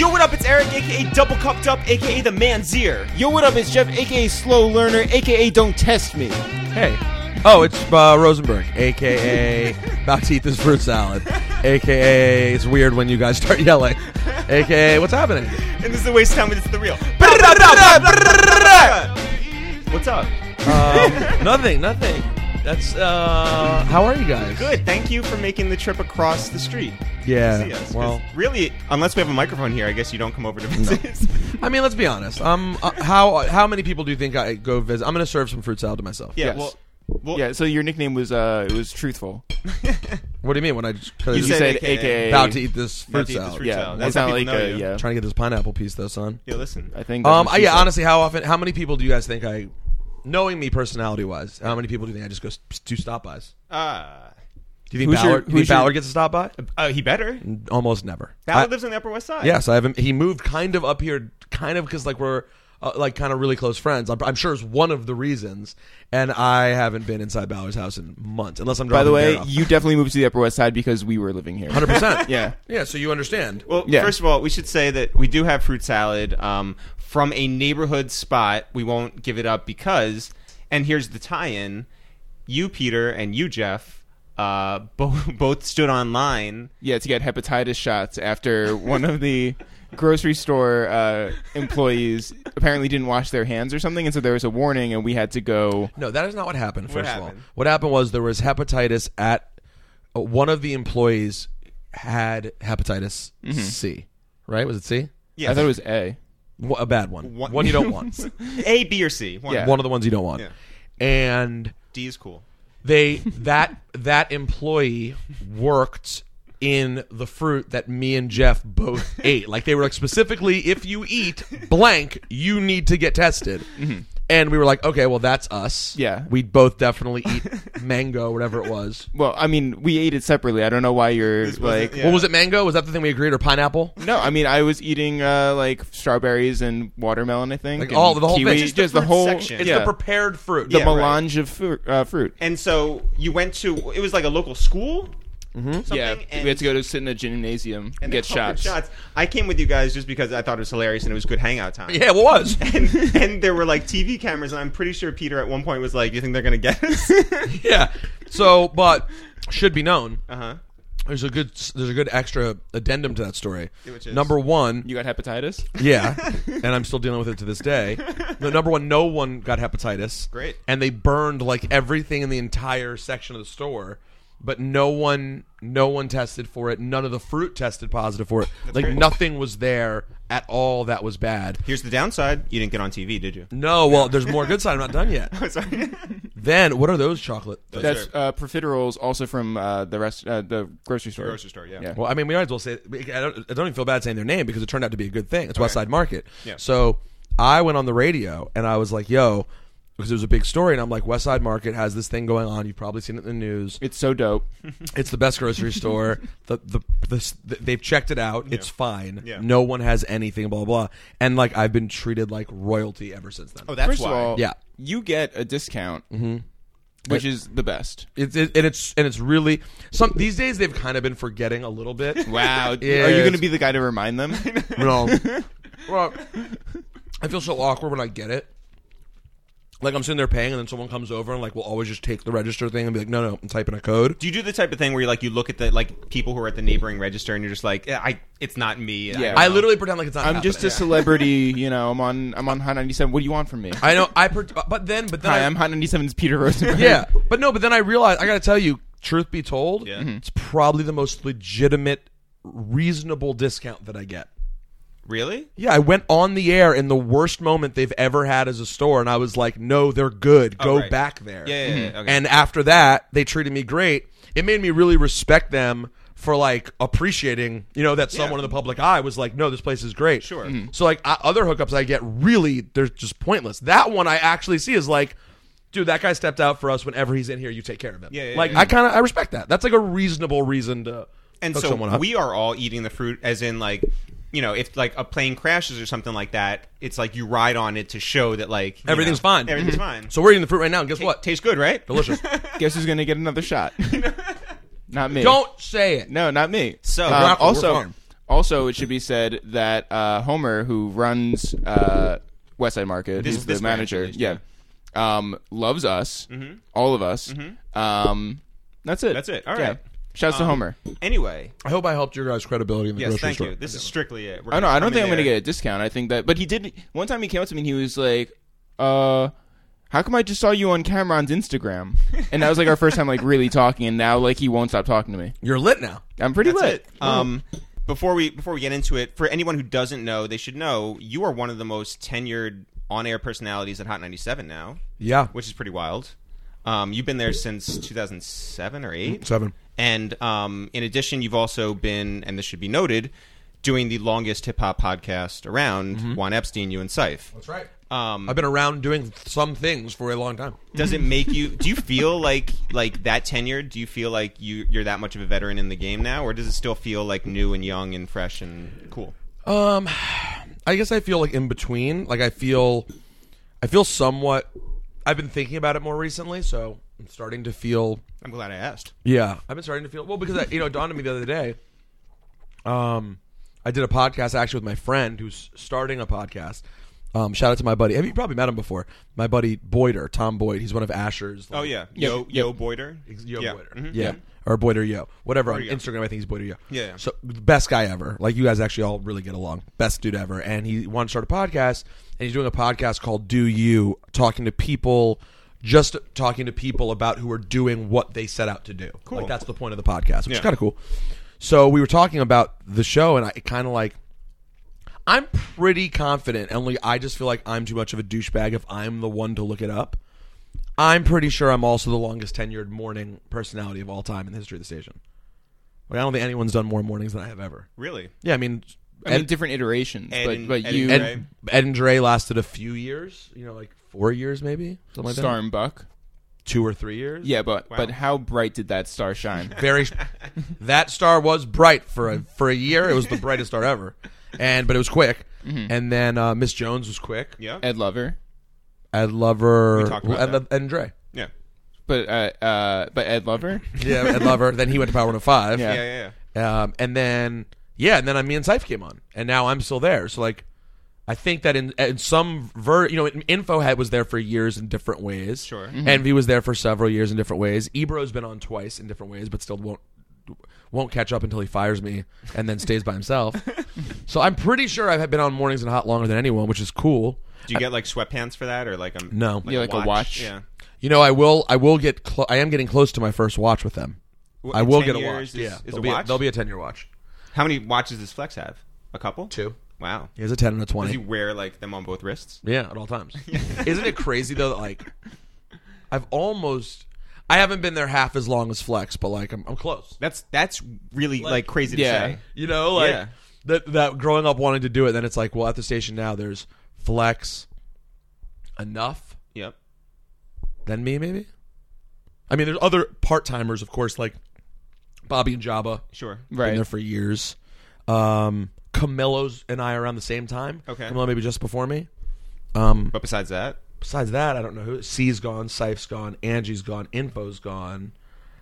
Yo, what up? It's Eric, a.k.a. Double Cupped Up, a.k.a. the Manzier. Yo, what up? It's Jeff, a.k.a. Slow Learner, a.k.a. Don't Test Me. Hey. Oh, it's Rosenberg, a.k.a. about to eat this fruit salad, a.k.a. it's weird when you guys start yelling, a.k.a. what's happening? And this is the waste of time, but it's the real. What's up? Nothing. That's, how are you guys? Good. Thank you for making the trip across the street. Yeah, To see us. 'Cause well, really, unless we have a microphone here, I guess you don't come over to visit. I mean, let's be honest. How many people do you think I go visit? I'm going to serve some fruit salad to myself. Yeah, Yes. well, Yeah, so your nickname was it was Truthful. What do you mean when I just You said AKA. AKA. about to eat this About fruit to eat this salad? fruit Yeah, salad. that's That's how not people like know you. yeah. Trying to get this pineapple piece though, son. Yeah, listen. I think. That's what she Yeah, said. honestly, how many people do you guys think knowing me personality wise, how many people do you think I just go do stop bys? Do you think Ballard gets a stop by? He better. Almost never. Ballard lives on the Upper West Side. Yes, I haven't. He moved kind of up here, kind of because like we're like kind of really close friends. I'm sure it's one of the reasons. And I haven't been inside Ballard's house in months, unless I'm By driving. the way, you definitely moved to the Upper West Side because we were living here. 100%. Yeah. Yeah. So you understand. Well, Yeah. first of all, we should say that we do have fruit salad from a neighborhood spot. We won't give it up because, and here's the tie-in, you, Peter, and you, Jeff, both stood online. Yeah, to get hepatitis shots after one of the grocery store employees apparently didn't wash their hands or something, and so there was a warning, and we had to go. No, that is not what happened. What First of happened? all, what happened was there was hepatitis at one of the employees had hepatitis C. Right? Was it C? Yeah, I thought it was A. A bad one. One- One you don't want. A, B, or C. One. Yeah. One of the ones you don't want. Yeah. And D is cool. that employee worked in the fruit that me and Jeff both ate. Like they were like specifically, if you eat blank, you need to get tested. And we were like, okay, well that's us. Yeah. We both definitely eat mango, whatever it was. Well, I mean, we ate it separately. I don't know why you're This wasn't- like. yeah. What was it? Mango? Was that the thing we agreed, or pineapple? No, I mean, I was eating like strawberries and watermelon. I think Like and all- the whole thing. kiwi, Just the fruit whole section. It's yeah, the prepared fruit. the Yeah, right. melange of fruit. And so you went to, it was like a local school? Something? Yeah, And we had to go to sit in a gymnasium and and get they called for shots. I came with you guys just because I thought it was hilarious and it was good hangout time. Yeah, what was? And there were like TV cameras, and I'm pretty sure Peter at one point was like, "You think they're gonna get us?" Yeah. So, but should be known. Uh-huh. There's a good extra addendum to that story. Which is? Number one, You got hepatitis? yeah, and I'm still dealing with it to this day. Number one, no one got hepatitis. Great. And they burned like everything in the entire section of the store, but no one tested for it. None of the fruit tested positive for it. Like great. nothing was there at all that was bad. Here's the downside: you didn't get on TV, did you? No, well, there's more good side. I'm not done yet. Sorry. Then, what are those chocolate? That's profiteroles, also from the grocery store. Grocery store, yeah. Well, I mean, we might as well say. I don't even feel bad saying their name because it turned out to be a good thing. It's West Side Market. Yeah. So I went on the radio and I was like, "Yo," because it was a big story, and I'm like, "West Side Market has this thing going on. You've probably seen it in the news. It's so dope. It's the best grocery store. They've checked it out. It's fine. Yeah. No one has anything. Blah blah." And like I've been treated like royalty ever since then. Oh, that's First why. of all, Yeah. you get a discount, which is the best. It's really some these days they've kind of been forgetting a little bit. Wow. Yeah, Are you going it's- to be the guy to remind them? No. Well, I feel so awkward when I get it. Like I'm sitting there paying, and then someone comes over and like will always just take the register thing and be like, "No, I'm typing a code." Do you do the type of thing where you look at the people who are at the neighboring register and you're just like, it's not me. Yeah. I literally pretend like it's not. I'm just a happening. celebrity, you know. I'm on Hot 97. What do you want from me? I know. But then. Hi, I'm Hot 97's Peter Rosenberg. Yeah, but then I realized I got to tell you, truth be told, Yeah. it's probably the most legitimate, reasonable discount that I get. Really? Yeah, I went on the air in the worst moment they've ever had as a store, and I was like, "No, they're good. Go right. back there." Yeah. Okay. And after that, they treated me great. It made me really respect them for like appreciating, that someone in the public eye was like, "No, this place is great." Sure. So like other hookups I get, really, they're just pointless. That one I actually see is like, dude, that guy stepped out for us. Whenever he's in here, you take care of him. Yeah, like yeah. I respect that. That's like a reasonable reason to And hook so someone up. we are all eating the fruit, as in like, if like a plane crashes or something like that, it's like you ride on it to show that like Everything's fine. Everything's fine. So we're eating the fruit right now, and guess what? Tastes good, right? Delicious. Guess who's going to get another shot? Not me. Don't say it. No, not me. So- We're also, fine. Also, it should be said that Homer, who runs West Side Market, who's the manager, loves us, all of us. That's it. That's it. All right. Shouts to Homer. Anyway. I hope I helped your guys' credibility in the grocery thank store. you. This is strictly it. I don't think I'm going to get a discount. I think that, but he did. One time he came up to me and he was like, "How come I just saw you on Cameron's Instagram?" And that was like our first time like really talking. And now like he won't stop talking to me. You're lit now. I'm pretty lit. Before we get into it, for anyone who doesn't know, they should know you are one of the most tenured on-air personalities at Hot 97 now. Yeah. Which is pretty wild. You've been there since 2007 or 8? 7. And in addition, you've also been, and this should be noted, doing the longest hip-hop podcast around, Juan Epstein, you and Syph. That's right. I've been around doing some things for a long time. Does it make you... Do you feel like that tenured? Do you feel like you're that much of a veteran in the game now? Or does it still feel like new and young and fresh and cool? I guess I feel like in between. Like I feel somewhat... I've been thinking about it more recently, so I'm starting to feel... I'm glad I asked. Yeah, I've been starting to feel... Well, because it dawned on me the other day. I did a podcast actually with my friend who's starting a podcast. Shout out to my buddy. You probably met him before. My buddy Boyder, Tom Boyd. He's one of Asher's. Oh, yeah. Yo Boyder? Yo Yeah. Boyder. Mhm. Yeah. Or Boyder Yo. Whatever. On Boyder Yo. Instagram, I think he's Boyder Yo. Yeah. So, the best guy ever. Like, you guys actually all really get along. Best dude ever. And he wanted to start a podcast, and he's doing a podcast called Do You, talking to people about who are doing what they set out to do. Cool. Like, that's the point of the podcast, which is Yeah. kind of cool. So, we were talking about the show, and I kind of like... I'm pretty confident, only I just feel like I'm too much of a douchebag if I'm the one to look it up. I'm pretty sure I'm also the longest tenured morning personality of all time in the history of the station. Like, I don't think anyone's done more mornings than I have ever. Really? Yeah, I mean, different iterations, Ed but and you Dre. Ed and Dre lasted a few years, like 4 years maybe, something like Star that. and Buck. 2 or 3 years. Yeah, but Wow. how bright did that star shine? Very. That star was bright for a year. It was the brightest star ever, but it was quick. And then Miss Jones was quick. Yeah. Ed Lover, Ed Lover, We talked about that. Ed and Dre. Yeah. but Ed Lover. Yeah, Ed Lover. Then he went to Power 105. Yeah. Yeah. And then me and Syph came on, and now I'm still there. So like, I think that in some InfoHead was there for years in different ways. Sure. Envy was there for several years in different ways. Ebro's been on twice in different ways, but still won't catch up until he fires me and then stays by himself. So I'm pretty sure I've been on Mornings and Hot longer than anyone, which is cool. Do you get like sweatpants for that, or like a No. Yeah, like a watch. Yeah. I will get. I am getting close to my first watch with them. I will 10 get a years watch. Yeah, Is a watch? There'll be a 10-year watch. How many watches does Flex have? A couple? 2. Wow. He has a 10 and a Does 20. he wear like them on both wrists? Yeah, at all times. Isn't it crazy though that like I haven't been there half as long as Flex, but like I'm close. That's really like crazy to yeah. say. Like that growing up wanting to do it, then it's like, well, at the station now there's Flex enough, Yep. then me maybe. I mean, there's other part-timers, of course, like Bobby and Jabba. Sure. Right. Been there for years. Camilo's and I around the same time. Okay. Camilo maybe just before me. But besides that, Besides that, I don't know who. C's gone, Syph's gone, Angie's gone, Info's gone,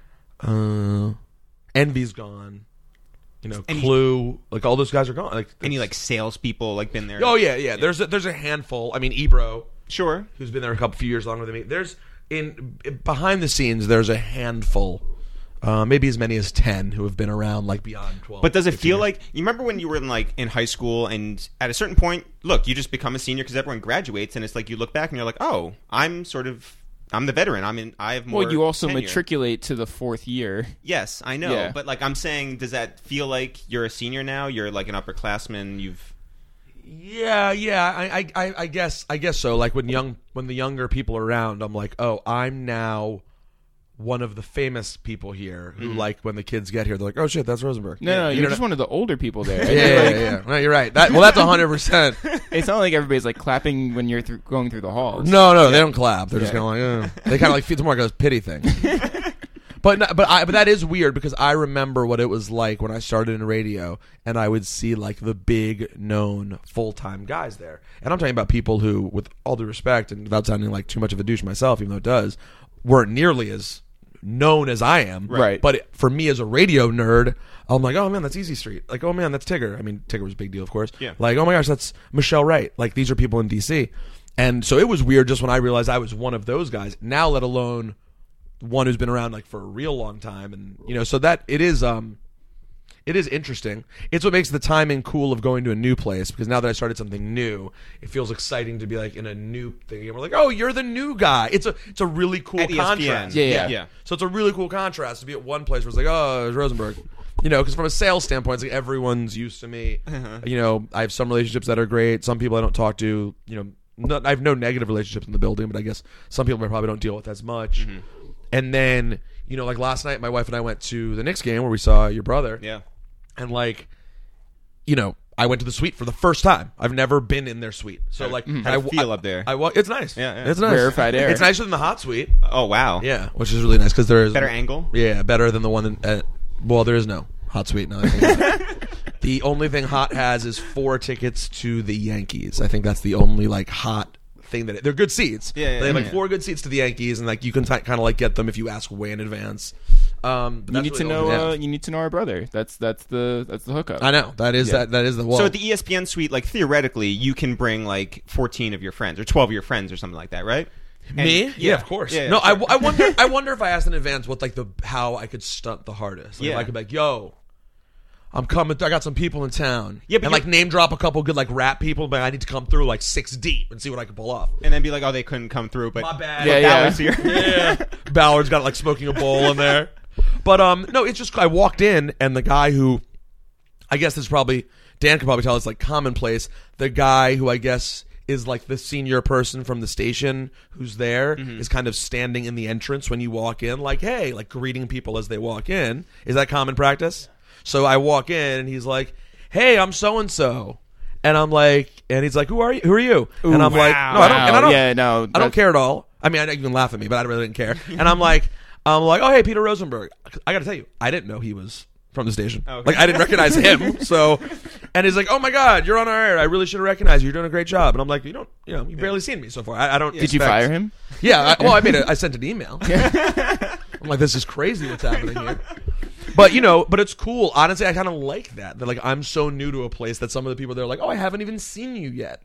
Envy's gone. Clue, like all those guys are gone. Like any like salespeople like been there? Oh yeah. There's a handful. I mean, Ebro, Sure. who's been there a few years longer than me. There's behind the scenes. There's a handful, maybe as many as 10 who have been around like beyond 12. But does it 15 feel years. like you remember when you were in high school and at a certain point, look, you just become a senior because everyone graduates, and it's like you look back and you're like, oh, I'm the veteran. I have more. Well, you also tenure. matriculate to the 4th year. Yes, I know, Yeah. but like I'm saying, does that feel like you're a senior now? You're like an upperclassman. Yeah. I guess so. Like when the younger people are around, I'm like, oh, I'm now one of the famous people here who, like, when the kids get here, they're like, oh shit, that's Rosenberg. No, You you're know- just one of the older people there. Yeah. No, you're right. That's 100%. It's not like everybody's like clapping when you're going through the halls. No, they don't clap. They're just Yeah. kind of like, they kind of like it's more like a pity thing. But that is weird because I remember what it was like when I started in radio, and I would see like the big known full-time guys there, and I'm talking about people who, with all due respect and without sounding like too much of a douche myself, even though it does, weren't nearly as known as I am. Right. But for me as a radio nerd, I'm like, oh man, that's Easy Street. Like, oh man, that's Tigger. I mean, Tigger was a big deal, of course. Yeah. Like, oh my gosh, that's Michelle Wright. Like, these are people in DC. And so it was weird just when I realized I was one of those guys. Now, let alone one who's been around like for a real long time. And so that it is interesting. It's what makes the timing cool of going to a new place, because now that I started something new, it feels exciting to be like in a new thing. And we're like, oh, you're the new guy. It's a really cool At ESPN. contrast. Yeah. So it's a really cool contrast to be at one place where it's like, oh, it's Rosenberg. Because from a sales standpoint, it's like everyone's used to me. I have some relationships that are great. Some people I don't talk to. I have no negative relationships in the building, but I guess some people I probably don't deal with as much. Mm-hmm. And then, like last night, my wife and I went to the Knicks game where we saw your brother. Yeah. And I went to the suite for the first time. I've never been in their suite. So How'd it feel up there? It's nice. Yeah. It's nice. Rarefied air. It's nicer than the hot suite. Oh wow. Yeah, which is really nice because there is Better angle. Yeah, better than the one well, there is no hot suite now. I think. The only thing hot has is 4 tickets to the Yankees. I think that's the only hot thing that they're good seats. Yeah, they have 4 good seats to the Yankees, and you can kind of get them if you ask way in advance. You need to know. You need to know our brother. That's the hookup. I know that is that is the wall. So at the ESPN suite, theoretically, you can bring 14 of your friends or 12 of your friends or something like that, right? Me? Yeah, of course. Yeah, no, sure. I wonder. I wonder if I asked in advance what how I could stunt the hardest. If I could be like, yo, I'm coming. I got some people in town. Yeah, but and name drop a couple good rap people, but I need to come through 6 deep and see what I can pull off. And then be like, oh, they couldn't come through, but My bad. but Yeah. Ballard's here. Yeah, Ballard's got smoking a bowl in there. But no, it's just I walked in and the guy who, I guess this probably Dan could probably tell it's commonplace. The guy who I guess is the senior person from the station who's there is kind of standing in the entrance when you walk in, hey, greeting people as they walk in. Is that common practice? So I walk in and he's like, hey, I'm so and so. And I'm like, and he's like, who are you? Who are you? And I'm like, no, I don't care at all. I mean, I even laugh at me, but I really didn't care. And I'm like, oh, hey, Peter Rosenberg. I got to tell you, I didn't know he was from the station. Oh, okay. I didn't recognize him. So, and he's like, oh my God, you're on our air. I really should have recognized you. You're doing a great job. And I'm like, you've barely seen me so far. I don't. Did you fire him? Yeah. I sent an email. I'm like, this is crazy what's happening here. But but it's cool. Honestly, I kind of like that. That I'm so new to a place that some of the people they're like, oh, I haven't even seen you yet.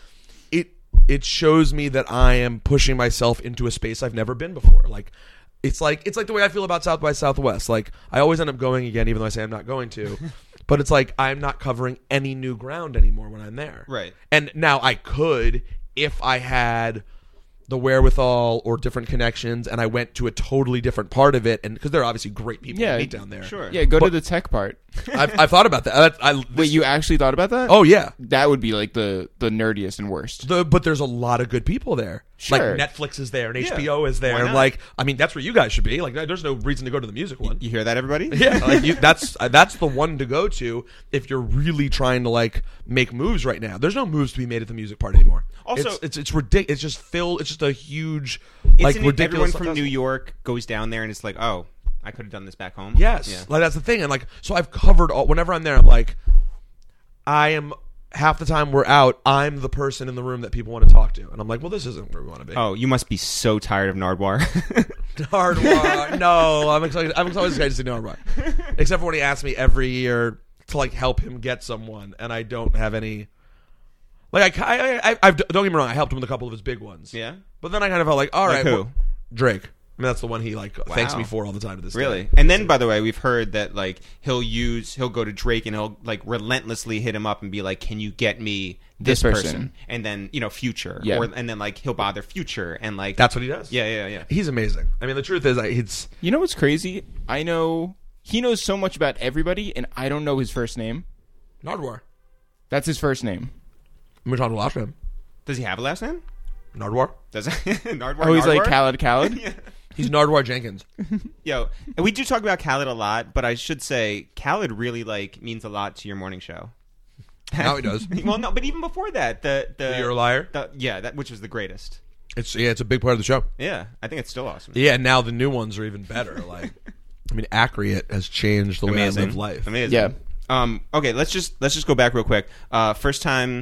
It shows me that I am pushing myself into a space I've never been before. It's like the way I feel about South by Southwest. I always end up going again, even though I say I'm not going to. But it's I'm not covering any new ground anymore when I'm there. Right. And now I could if I had the wherewithal or different connections, and I went to a totally different part of it, and because there are obviously great people to meet down there. Sure. Yeah, go to the tech part. I've thought about that. Wait, you actually thought about that? Oh yeah, that would be the nerdiest and worst. But there's a lot of good people there. Sure. Netflix is there and Yeah. HBO is there. Why not? I mean, that's where you guys should be. There's no reason to go to the music one. You hear that, everybody? Yeah, that's the one to go to if you're really trying to make moves right now. There's no moves to be made at the music part anymore. Also, it's ridiculous. It's just filled. It's just a huge Isn't it ridiculous. everyone from New York goes down there and it's oh, I could have done this back home. Yes, Yeah. that's the thing. And so I've covered all. Whenever I'm there, I'm like, I am. Half the time we're out, I'm the person in the room that people want to talk to, and I'm like, well, this isn't where we want to be. Oh, you must be so tired of Nardwuar. Nardwuar. No, I'm excited. I'm always excited to see Nardwuar, except for when he asks me every year to help him get someone, and I don't have any. I've don't get me wrong, I helped him with a couple of his big ones. Yeah. But then I kind of felt all right, who? well, Drake. I mean, that's the one he thanks me for all the time to this day. Really? And then, by the way, we've heard that he'll go to Drake and he'll relentlessly hit him up and be like, "Can you get me this person?" And then Future, Yeah. and then he'll bother Future and That's what he does. yeah. He's amazing. I mean, the truth is, it's You know what's crazy? I know he knows so much about everybody, and I don't know his first name. Nardwuar. That's his first name. I'm talking last name. Does he have a last name? Nardwuar. Does Nardwuar? Oh, he's like Nardwuar? Khaled. He's Nardwuar Jenkins. Yo, and we do talk about Khaled a lot, but I should say Khaled really means a lot to your morning show. Now he does. Well, no, but even before that, the You're a liar. that which was the greatest. It's a big part of the show. Yeah, I think it's still awesome. Yeah, and now the new ones are even better. Accurate has changed the way I live life. Amazing. Yeah. Okay, let's just go back real quick. First time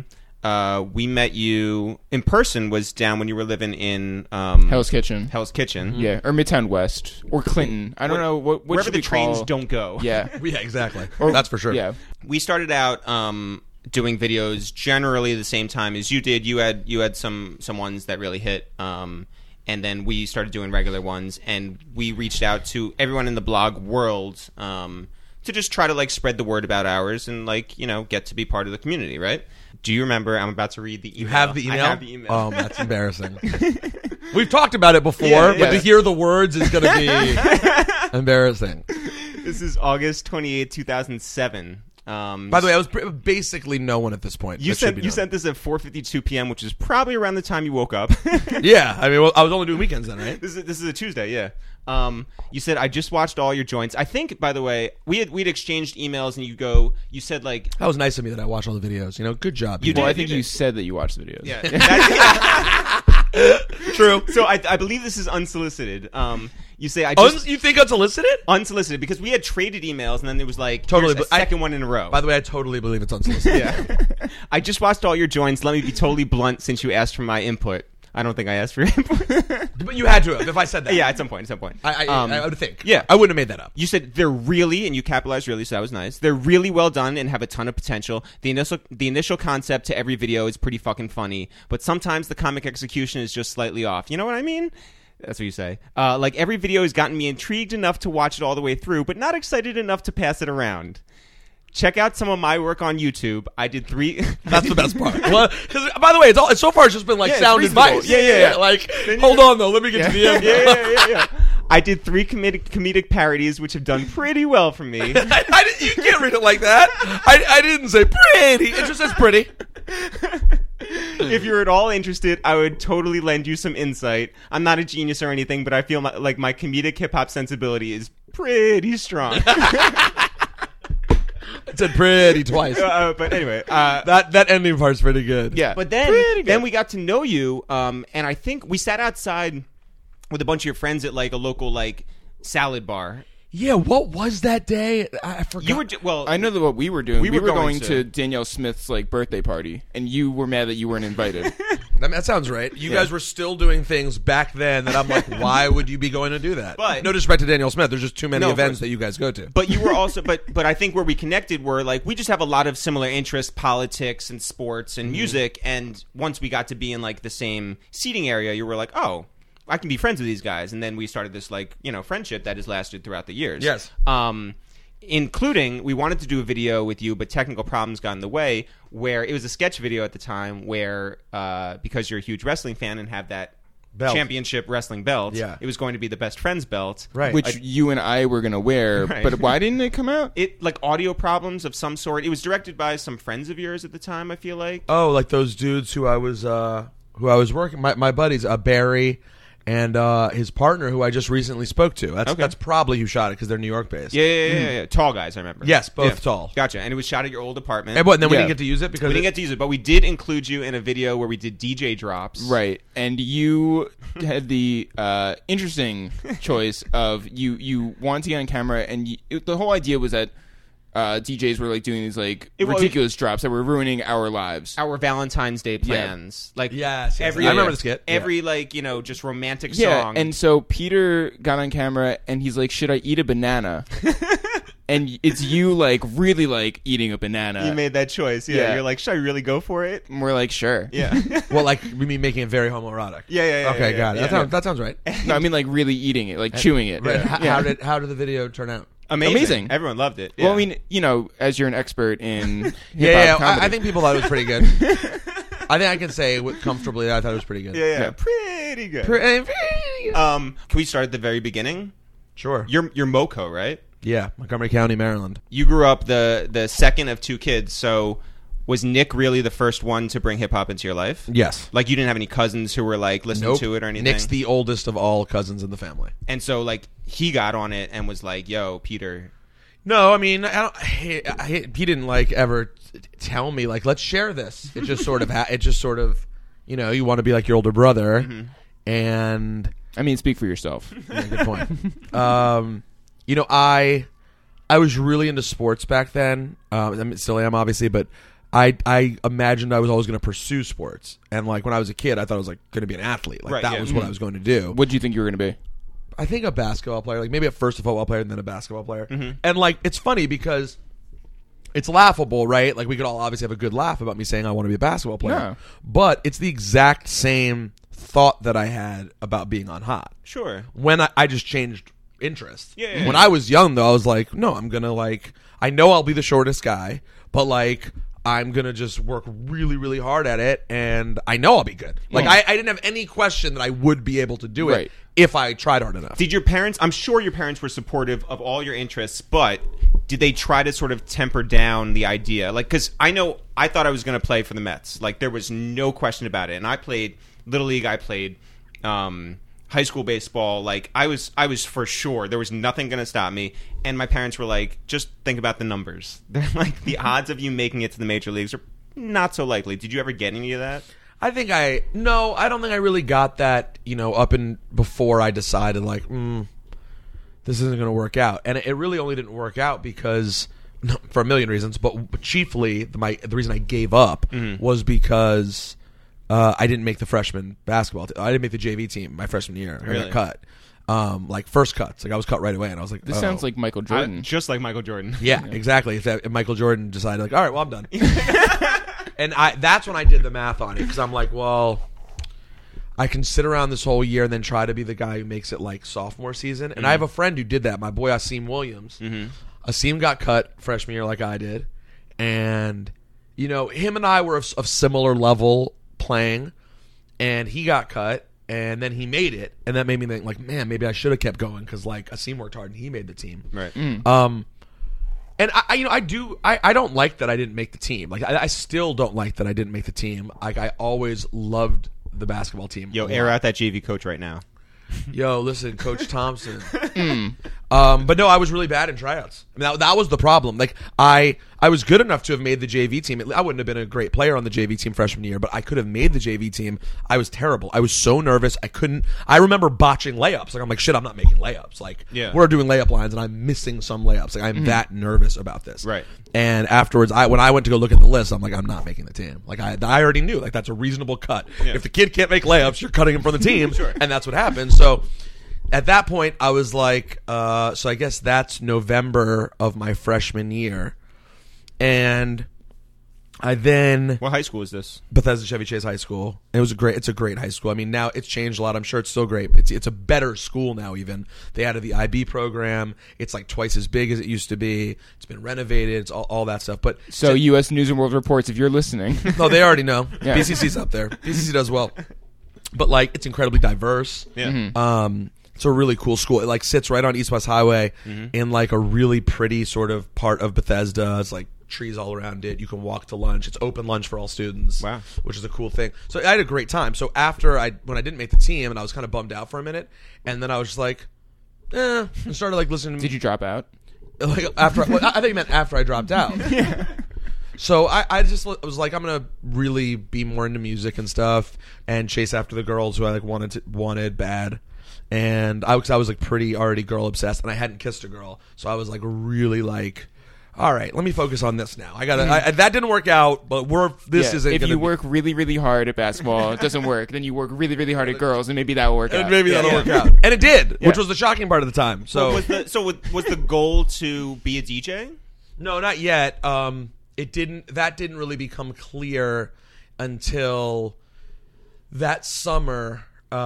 we met you in person was down when you were living in Hell's Kitchen. Hell's Kitchen. Yeah, or Midtown West or Clinton. I don't know what Wherever should the we trains call... don't go. Yeah, Yeah, exactly. Or- That's for sure. Yeah, We started out doing videos generally the same time as you did. You had some ones that really hit, and then we started doing regular ones, and we reached out to everyone in the blog world to just try to like spread the word about ours and like get to be part of the community, right? Do you remember? I'm about to read the email. You have the email? I have the email. Oh, that's embarrassing. We've talked about it before, Yeah. but to hear the words is going to be embarrassing. This is August 28, 2007. By the way, I was basically no one at this point. You That should be known. sent this at 4:52 p.m., which is probably around the time you woke up. Yeah, I mean, well, I was only doing weekends then, right? This is a Tuesday, yeah. You said I just watched all your joints. I think, by the way, we'd exchanged emails, and you said like, That was nice of me that I watched all the videos. Good job. You did. well, I did, think you you did. said that you watched the videos. yeah, that's- True. So I believe this is unsolicited. You say I just You think unsolicited? unsolicited because we had traded emails, and then there was like Totally, here's a but second one in a row. By the way, I totally believe it's unsolicited. Yeah. I just watched all your joints. Let me be totally blunt since you asked for my input. I don't think I asked for your input. But you had to have if I said that. Yeah, at some point. I would think. Yeah. I wouldn't have made that up. You said they're really, and you capitalized really, so that was nice. They're really well done and have a ton of potential. The initial concept to every video is pretty fucking funny, but sometimes the comic execution is just slightly off. You know what I mean? That's what you say. Like every video has gotten me intrigued enough to watch it all the way through, but not excited enough to pass it around. Check out some of my work on YouTube. I did 3. That's the best part. Well, 'cause, by the way, so far it's just been like Yeah, it's sound reasonable. advice. Yeah. Like, hold on though, let me get to the end. Yeah. I did 3 comedic parodies, which have done pretty well for me. You can't read it like that. I didn't say pretty. It just says pretty. If you're at all interested, I would totally lend you some insight. I'm not a genius or anything, but I feel like my comedic hip-hop sensibility is pretty strong. It said pretty twice. But anyway, That ending part's pretty good. Yeah. but Pretty then good. we got to know you, and I think we sat outside with a bunch of your friends at like a local like salad bar. Yeah, what was that day? I forgot. You were well. I know that what we were doing. We We were were going going to- to Danielle Smith's like birthday party, and you were mad that you weren't invited. That sounds right. You guys were still doing things back then that I'm like, why would you be going to do that? But- no disrespect to Daniel Smith. There's just too many No, of events course. that you guys go to. But you were also, but I think where we connected were like we just have a lot of similar interests, politics and sports and music. And once we got to be in like the same seating area, you were like, oh, I can be friends with these guys. And then we started this like friendship that has lasted throughout the years. Yes. Including we wanted to do a video with you, but technical problems got in the way. Where it was a sketch video at the time, where because you're a huge wrestling fan and have that Belt. championship wrestling belt, Yeah. it was going to be the best friends belt. Right. Which you and I were gonna wear, Right. but why didn't it come out? It like audio problems of some sort. It was directed by some friends of yours at the time. I feel like. Oh, like those dudes who I was working. My buddies, Barry and his partner, who I just recently spoke to. That's probably who shot it because they're New York based. Yeah. Tall guys, I remember. Yes, both Yeah. tall. Gotcha. And it was shot at your old apartment. And what? And then we Yeah. didn't get to use it because We didn't get to use it, but we did include you in a video where we did DJ drops. Right, and you had the interesting choice of you wanted to get on camera, and the whole idea was that DJs were like doing these like It was- ridiculous drops that were ruining our lives. Our Valentine's Day plans. Like Yes, every I remember the skit. Every like, just romantic Yeah, song. and so Peter got on camera and he's like, "Should I eat a banana?" And it's you like really like eating a banana. you made that choice. Yeah. Yeah. You're like, should I really go for it? And we're like, "Sure." Yeah. well, like we mean making it very homoerotic. Yeah. Okay, yeah, got it. yeah. That sounds right. No, I mean like really eating it, like chewing it. Right. Yeah. How did the video turn out? Amazing. Everyone loved it. Well, Yeah. I mean, as you're an expert in Yeah, hip-hop comedy, I think people thought it was pretty good. I think I can say comfortably that I thought it was pretty good. yeah. Pretty good. Can we start at the very beginning? Sure. You're Moco, right? Yeah, Montgomery County, Maryland. You grew up the second of 2 kids, so was Nick really the first one to bring hip hop into your life? Yes. Like you didn't have any cousins who were like listening Nope. to it or anything? Nick's the oldest of all cousins in the family. And so like he got on it and was like, "Yo, Peter." No, I mean, he didn't like ever tell me like, let's share this. It just sort of, you want to be like your older brother, and I mean, speak for yourself. yeah, good point. I was really into sports back then. I mean, still am obviously, but I imagined I was always going to pursue sports, and like when I was a kid, I thought I was like going to be an athlete. Like that was what I was going to do. What do you think you were going to be? I think a basketball player, like maybe at first a football player and then a basketball player. And like it's funny because it's laughable, right? Like we could all obviously have a good laugh about me saying I want to be a basketball player, Yeah. but it's the exact same thought that I had about being on Hot. Sure. When I just changed interest. Yeah. When I was young, though, I was like, no, I'm gonna like. I know I'll be the shortest guy, but like I'm gonna just work really, really hard at it, and I know I'll be good. Like Yeah. I didn't have any question that I would be able to do it Right. if I tried hard enough. Did your parents? I'm sure your parents were supportive of all your interests, but did they try to sort of temper down the idea? Like, because I know I thought I was going to play for the Mets. Like, there was no question about it. And I played Little League. I played high school baseball. Like, I was for sure. There was nothing going to stop me. And my parents were like, just think about the numbers. They're like, the odds of you making it to the major leagues are not so likely. Did you ever get any of that? I think I don't think I really got that, up and before I decided like, this isn't going to work out. And it really only didn't work out because for a million reasons, but chiefly the reason I gave up was because I didn't make the freshman basketball I didn't make the JV team my freshman year. I Really? got cut. Like first cuts. Like I was cut right away and I was like, This sounds like Michael Jordan. Just like Michael Jordan. yeah, exactly. If Michael Jordan decided like, all right, well, I'm done. And that's when I did the math on it because I'm like, well, I can sit around this whole year and then try to be the guy who makes it like sophomore season. And I have a friend who did that, my boy Asim Williams. Asim got cut freshman year like I did. And, him and I were of similar level playing. And he got cut. And then he made it. And that made me think like, man, maybe I should have kept going because like Asim worked hard and he made the team. Right. And I don't like that I didn't make the team. Like I still don't like that I didn't make the team. Like I always loved the basketball team. Yo, air out that JV coach right now. Yo, listen, Coach Thompson. But no, I was really bad in tryouts. I mean, that was the problem. Like I was good enough to have made the JV team. I wouldn't have been a great player on the JV team freshman year, but I could have made the JV team. I was terrible. I was so nervous. I remember botching layups. Like I'm like, shit, I'm not making layups. Like we're doing layup lines and I'm missing some layups. Like I'm that nervous about this. Right. And afterwards, when I went to go look at the list, I'm like, I'm not making the team. Like I already knew, like that's a reasonable cut. Yeah. If the kid can't make layups, you're cutting him from the team, Sure. and that's what happened. So at that point, I was like, so I guess that's November of my freshman year, and I then What high school is this? Bethesda Chevy Chase High School. It's a great high school. I mean, now it's changed a lot. I'm sure it's still great. It's a better school now. Even they added the IB program. It's like twice as big as it used to be. It's been renovated. It's all that stuff. But So U.S. News and World Reports, if you're listening. no, they already know. Yeah. BCC's up there. BCC does well, but like it's incredibly diverse. Yeah. It's a really cool school. It like sits right on East West Highway in like a really pretty sort of part of Bethesda. It's like trees all around it. You can walk to lunch. It's open lunch for all students. Wow. Which is a cool thing. So I had a great time. So after when I didn't make the team and I was kind of bummed out for a minute, and then I was just like, and started like listening to Did you drop out? like after I think you meant after I dropped out. Yeah. So I just was like, I'm gonna really be more into music and stuff and chase after the girls who I like wanted bad. And I was like pretty already girl obsessed, and I hadn't kissed a girl, so I was like really like, all right, let me focus on this now. That didn't work out, but this isn't. If gonna you be, work really, really hard at basketball, it doesn't work. Then you work really, really hard at girls, and maybe that will work out. and maybe that'll work out, and it did, which was the shocking part of the time. So was the goal to be a DJ? no, not yet. It didn't. That didn't really become clear until that summer.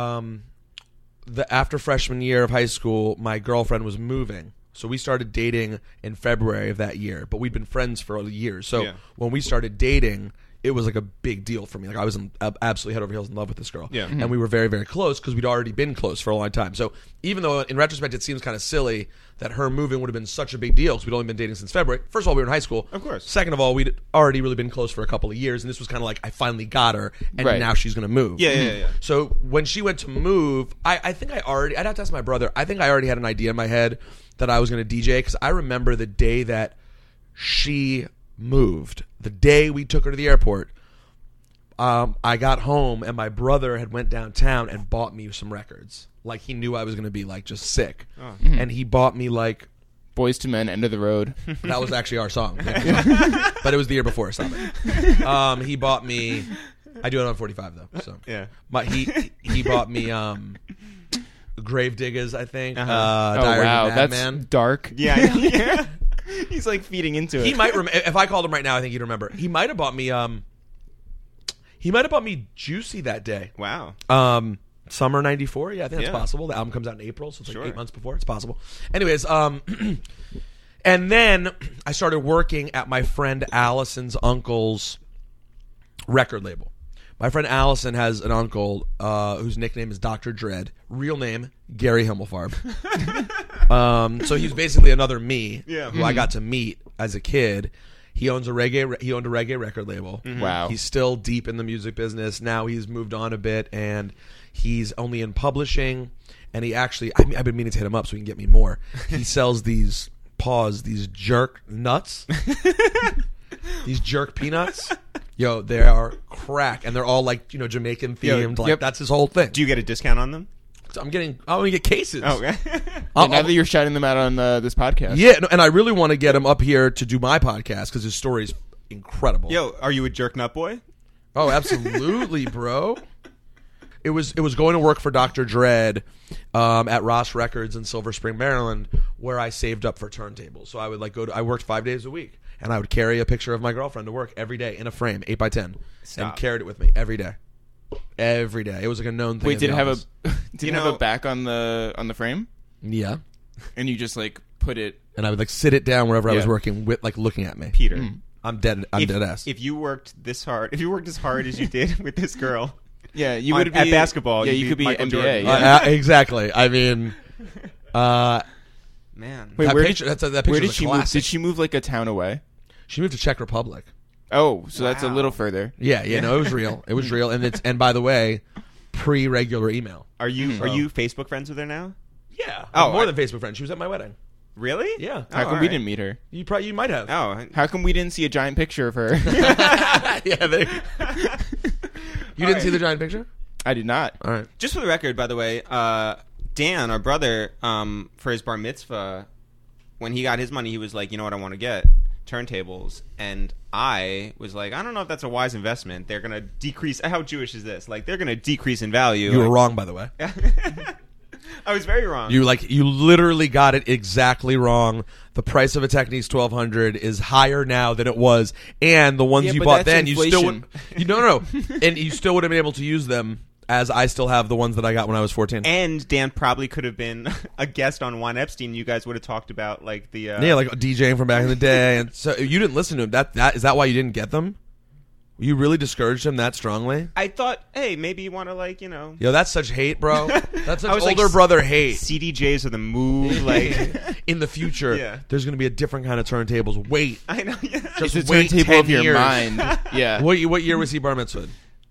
After freshman year of high school, my girlfriend was moving. So we started dating in February of that year, but we'd been friends for years. So when we started dating, it was like a big deal for me. Like I was absolutely head over heels in love with this girl. Yeah. And we were very, very close because we'd already been close for a long time. So even though in retrospect it seems kind of silly that her moving would have been such a big deal because we'd only been dating since February. First of all, we were in high school. Of course. Second of all, we'd already really been close for a couple of years, and this was kind of like I finally got her, and Right. now she's going to move. Yeah. So when she went to move, I think I'd have to ask my brother. I think I already had an idea in my head that I was going to DJ because I remember the day that she moved, the day we took her to the airport. I got home and my brother had went downtown and bought me some records. Like he knew I was going to be like just sick, and he bought me like Boyz II Men, End of the Road. That was actually our song. But it was the year before. Stop it. He bought me. I do it on 45 though. So Yeah. But he bought me Gravediggers, I think. Uh-huh. Oh Diary wow, of a that's Madman. dark. Yeah. Yeah. He's like feeding into it. He might if I called him right now, I think he'd remember. He might have bought me Juicy that day. Wow. Summer '94. Yeah, I think that's Yeah. possible. The album comes out in April, so it's Sure. like 8 months before. It's possible. Anyways, and then I started working at my friend Allison's uncle's record label. My friend Allison has an uncle whose nickname is Dr. Dread. Real name, Gary Himmelfarb. So he's basically another me, Yeah. who I got to meet as a kid. He owned a reggae record label. Wow. He's still deep in the music business. Now he's moved on a bit, and he's only in publishing. And he actually, I've been meaning to hit him up so he can get me more. He sells these jerk nuts. These jerk peanuts. Yo, they are crack, and they're all like, Jamaican themed. Yo, like yep. that's his whole thing. Do you get a discount on them? So I'm gonna get cases. Oh, okay. And now that you're shouting them out on this podcast. Yeah, no, and I really want to get him up here to do my podcast because his story's incredible. Yo, are you a jerk nut boy? Oh, absolutely, bro. It was going to work for Dr. Dread at Ross Records in Silver Spring, Maryland, where I saved up for turntables. So I would I worked 5 days a week, and I would carry a picture of my girlfriend to work every day in a frame, 8x10, and Stop. carried it with me every day. Every day. It was like a known thing. Wait, in did the it have office. did it have a back on the frame? Yeah. And you just like put it. And I would sit it down wherever I was Yeah. working with looking at me. Peter. I'm dead ass. If you worked this hard, if you worked as hard as you did with this girl, Yeah, you On- would be at basketball, Yeah, you'd you be could be Michael NBA. Jordan. Yeah. Exactly. I mean, man. Wait, that where picture, did, that picture's where did a she move? classic. Did she move like a town away? She moved to Czech Republic. Oh, so that's a Wow. little further. Yeah, no, it was real. It was real, and by the way, pre-regular email. Are you Facebook friends with her now? Yeah, Oh, more I- than Facebook friend. She was at my wedding. Really? Yeah. How come we didn't meet her? You might have. Oh, How come we didn't see a giant picture of her? Yeah, you didn't see the giant picture? I did not. All right. just for the record, by the way, Dan, our brother, for his bar mitzvah, when he got his money, he was like, you know what I want to get? Turntables. And I was like, I don't know if that's a wise investment. They're going to decrease. How Jewish is this? Like, they're going to decrease in value. You were wrong, by the way. I was very wrong. You literally got it exactly wrong. The price of a Technics 1200 is higher now than it was, and the ones Yeah, you but bought that's then, you still would. inflation. No, and you still would have been able to use them. As I still have the ones that I got when I was 14. And Dan probably could have been a guest on Juan Epstein. You guys would have talked about like the Yeah, like DJing from back in the day, and so you didn't listen to him. That is that why you didn't get them? You really discouraged him that strongly? I thought, hey, maybe you want to Yo, that's such hate, bro. That's such I was like, older brother hate. CDJs are the move. Like, In the future, Yeah. there's going to be a different kind of turntables. Wait, I know. Yeah. just It's a wait turntable 10 of your years. mind. Yeah. What year was he bar mitzvah?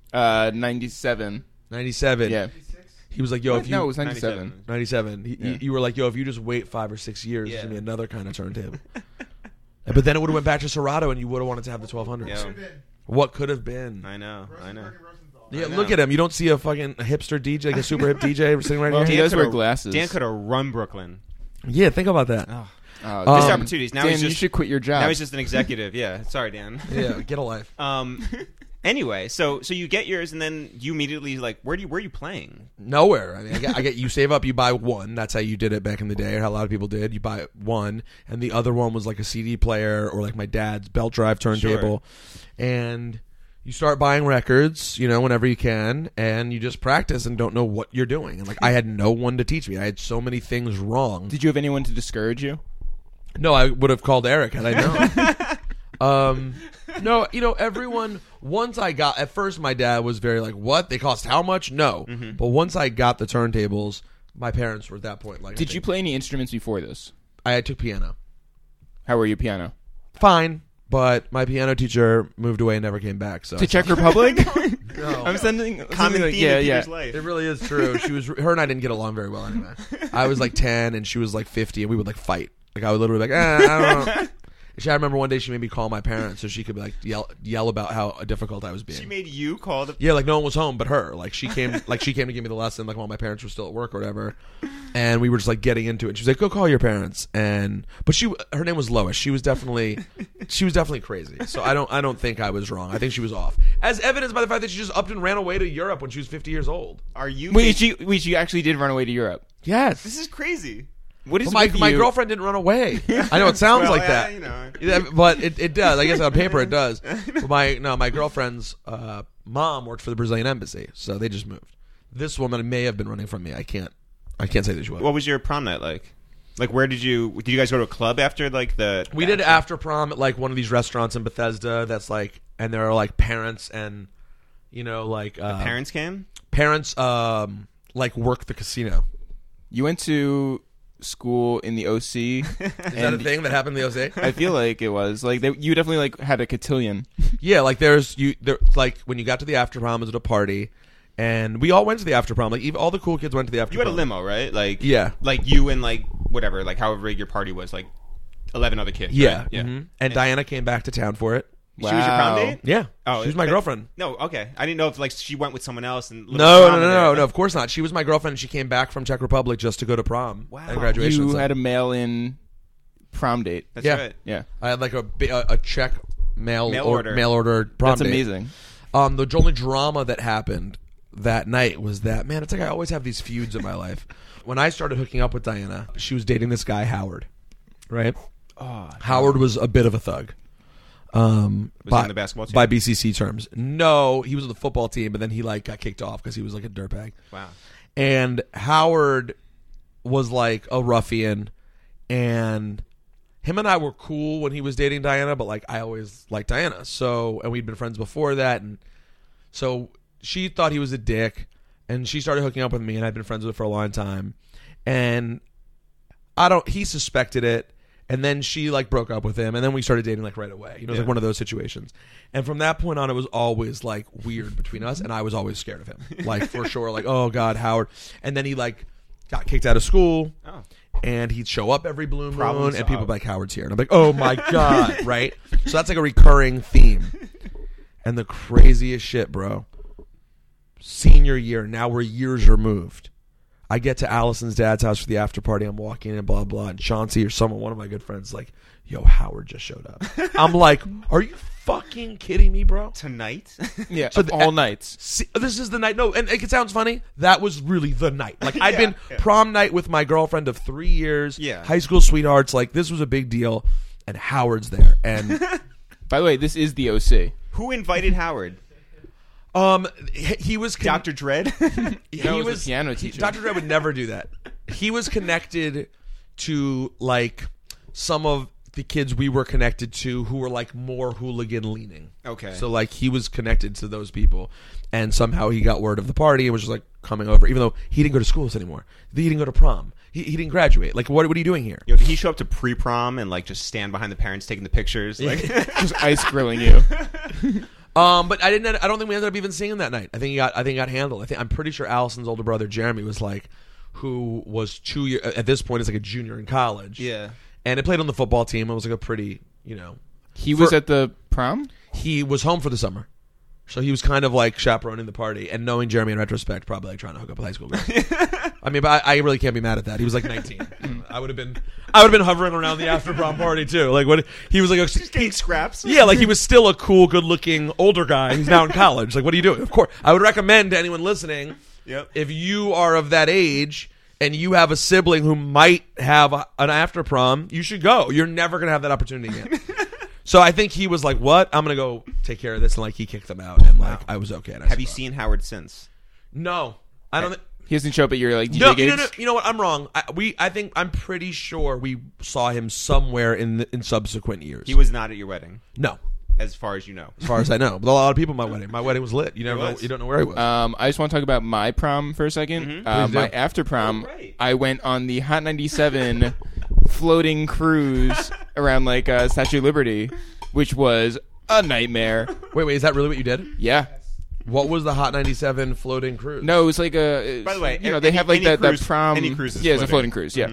97. 97. Yeah. He was like, yo, if you No, it was 97. 97. Yeah. You were like, yo, if you just wait 5 or 6 years, Yeah. there's gonna be another kind of turntable. But then it would have went back to Serato, and you would have wanted to have the 1200s. Yeah. What could have been? I know. Yeah, I know. look at him. You don't see a fucking hipster DJ, like a super hip DJ sitting right Well, here. he does wear coulda- glasses. Dan could have run Brooklyn. Yeah, think about that. Oh, Oh, missed Um, opportunities. Now Dan, he's you just should quit your job. now he's just an executive. Yeah. Sorry, Dan. Yeah, get a life. Anyway, so you get yours, and then you immediately where are you playing? Nowhere. I mean, I get you save up, you buy one. That's how you did it back in the day, or how a lot of people did. You buy one, and the other one was like a CD player or like my dad's belt drive turntable, and you start buying records, whenever you can, and you just practice and don't know what you're doing. And like I had no one to teach me. I had so many things wrong. Did you have anyone to discourage you? No, I would have called Eric had I known. No, everyone. Once I got, at first my dad was very like, "What? They cost how much?" No, but once I got the turntables, my parents were at that point like, Did you play any instruments before this? I took piano. How were you piano? Fine, but my piano teacher moved away and never came back. So To Czech Republic? No. I'm sending Common like, theme yeah, in yeah. Peter's life. It really is true. Her and I didn't get along very well anyway. I was like 10 and she was like 50, and we would like fight. Like I would literally be like, I don't know. I remember one day she made me call my parents so she could like yell about how difficult I was being. She made you call the. Yeah, like no one was home but her. Like she came to give me the lesson like while my parents were still at work or whatever, and we were just like getting into it. She was like, "Go call your parents." But her name was Lois. She was definitely crazy. So I don't think I was wrong. I think she was off, as evidenced by the fact that she just upped and ran away to Europe when she was 50 years old. Are you? Wait, she actually did run away to Europe. Yes. This is crazy. What is Well, my girlfriend didn't run away. I know it sounds Well, like yeah, that, you know. Yeah, but it does. I guess on paper it does. But my girlfriend's mom worked for the Brazilian embassy, so they just moved. This woman may have been running from me. I can't say that she was. What was your prom night like? Like, where did you guys go to a club after like the? We did after prom at like one of these restaurants in Bethesda. That's like, and there are like parents and like parents came. Parents like work the casino. You went to school in the OC. Is that a thing that happened in the OC? I feel like it was like you definitely like had a cotillion. Yeah, like there like when you got to the after prom, it was at a party, and we all went to the after prom. Like even all the cool kids went to the after. You had prom. a limo, right? Like Yeah. like you and like whatever, like however big your party was, like 11 other kids. Yeah, right? Yeah. mhm. And Diana came back to town for it. She was your prom Wow. date? Yeah, Oh, she was my but- girlfriend. No, okay. I didn't know if like she went with someone else and No, of course not. She was my girlfriend, and she came back from Czech Republic just to go to prom Wow. and graduation. You and had stuff. a mail-in prom date. That's Yeah. right. Yeah, I had like a Czech mail order. prom that's date. amazing. The only drama that happened that night was that, man, it's like I always have these feuds in my life. When I started hooking up with Diana, she was dating this guy Howard, right? Oh, Howard was a bit of a thug. was he on the basketball team? By BCC terms. No, he was on the football team, but then he like got kicked off because he was like a dirtbag. Wow. And Howard was like a ruffian, and him and I were cool when he was dating Diana, but like I always liked Diana. So, and we'd been friends before that, and so she thought he was a dick, and she started hooking up with me, and I'd been friends with her for a long time, and he suspected it. And then she like broke up with him, and then we started dating like right away. It was like one of those situations. And from that point on, it was always like weird between us, and I was always scared of him, like for sure. Like, oh God, Howard. And then he like got kicked out of school, Oh. and he'd show up every blue Problem moon, and people solved. would be like, Howard's here, and I'm like, oh my God, right? So that's like a recurring theme. And the craziest shit, bro. Senior year, now we're years removed. I get to Allison's dad's house for the after party. I'm walking in and blah, blah. And Chauncey or someone, one of my good friends, like, yo, Howard just showed up. I'm like, are you fucking kidding me, bro? Tonight? Yeah, So of all nights. See, this is the night. No, and it sounds funny. That was really the night. Like, I'd been yeah. prom night with my girlfriend of 3 years. Yeah. High school sweethearts. Like, this was a big deal. And Howard's there. And By the way, this is the OC. Who invited Howard? he was... Dr. Dredd? he No, it was the piano teacher. Dr. Dre would never do that. He was connected to like some of the kids we were connected to who were like more hooligan leaning. Okay. So like he was connected to those people, and somehow he got word of the party and was just like coming over, even though he didn't go to schools anymore. He didn't go to prom. He didn't graduate. Like what are you doing here? Yo, did he show up to pre-prom and like just stand behind the parents taking the pictures? Like, Just ice grilling you. But I don't think we ended up even seeing him that night. I think he got handled. I'm pretty sure Allison's older brother Jeremy was like, who was 2 years at this point is like a junior in college. yeah. And it played on the football team. It was like a pretty, He was at the prom? he was home for the summer. So he was kind of like chaperoning the party, and knowing Jeremy in retrospect, probably like trying to hook up with high school girls. I mean, but I really can't be mad at that. He was like 19. I would have been hovering around the after prom party too. Like what he was like, Just getting scraps? yeah, like he was still a cool, good looking older guy. He's now in college. Like, what are you doing? Of course, I would recommend to anyone listening, Yep. if you are of that age and you have a sibling who might have an after prom, you should go. You're never gonna have that opportunity again. So I think he was like, "What? I'm gonna go take care of this," and like he kicked them out, and like I was okay. And I Have said, you seen Howard since? No, I don't. He doesn't show up at your like DJ gigs? No. You know what? I'm wrong. I'm pretty sure we saw him somewhere in subsequent years. He was not at your wedding, no, as far as you know. as far as I know. But a lot of people at my wedding. My wedding was lit. You never know. was. You don't know where he was. I just want to talk about my prom for a second. Please My do. after prom, Oh, right. I went on the Hot 97 floating cruise around like Statue of Liberty, which was a nightmare. Wait, is that really what you did? Yeah. What was the Hot 97 floating cruise? No, it was like a. By the way, you know, they have like any that cruise- prom. any cruise is yeah, it's a floating. floating cruise. Yeah. Mhm.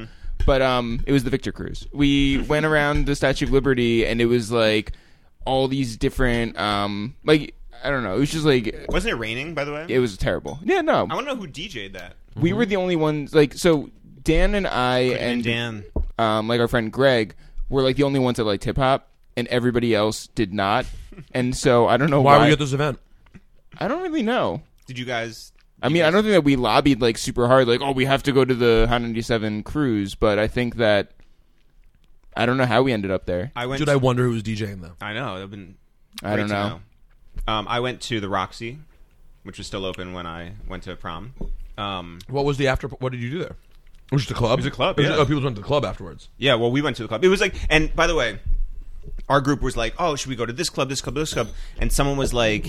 but it was the Victor Cruise. We went around the Statue of Liberty, and it was like all these different like I don't know. It was just like Wasn't it raining, by the way? it was terrible. Yeah, no, I want to know who DJ'd that. we were the only ones. Like so, Dan and I and Dan. like our friend Greg were like the only ones that liked hip hop, and everybody else did not. And so I don't know Why why. were you at this event? I don't really know. Did you guys? I mean, I don't think that we lobbied like super hard, like, oh, we have to go to the Hot 97 cruise. But I think that I don't know how we ended up there. I went. Dude, I wonder who was DJing though. I know. It'd been. I great don't to know. I went to the Roxy, which was still open when I went to prom. What was the after? What did you do there? It was just a club. It was a club, It was- yeah. Oh, people went to the club afterwards. Yeah, well, we went to the club. It was like, and by the way, our group was like, oh, should we go to this club, this club, this club? And someone was like,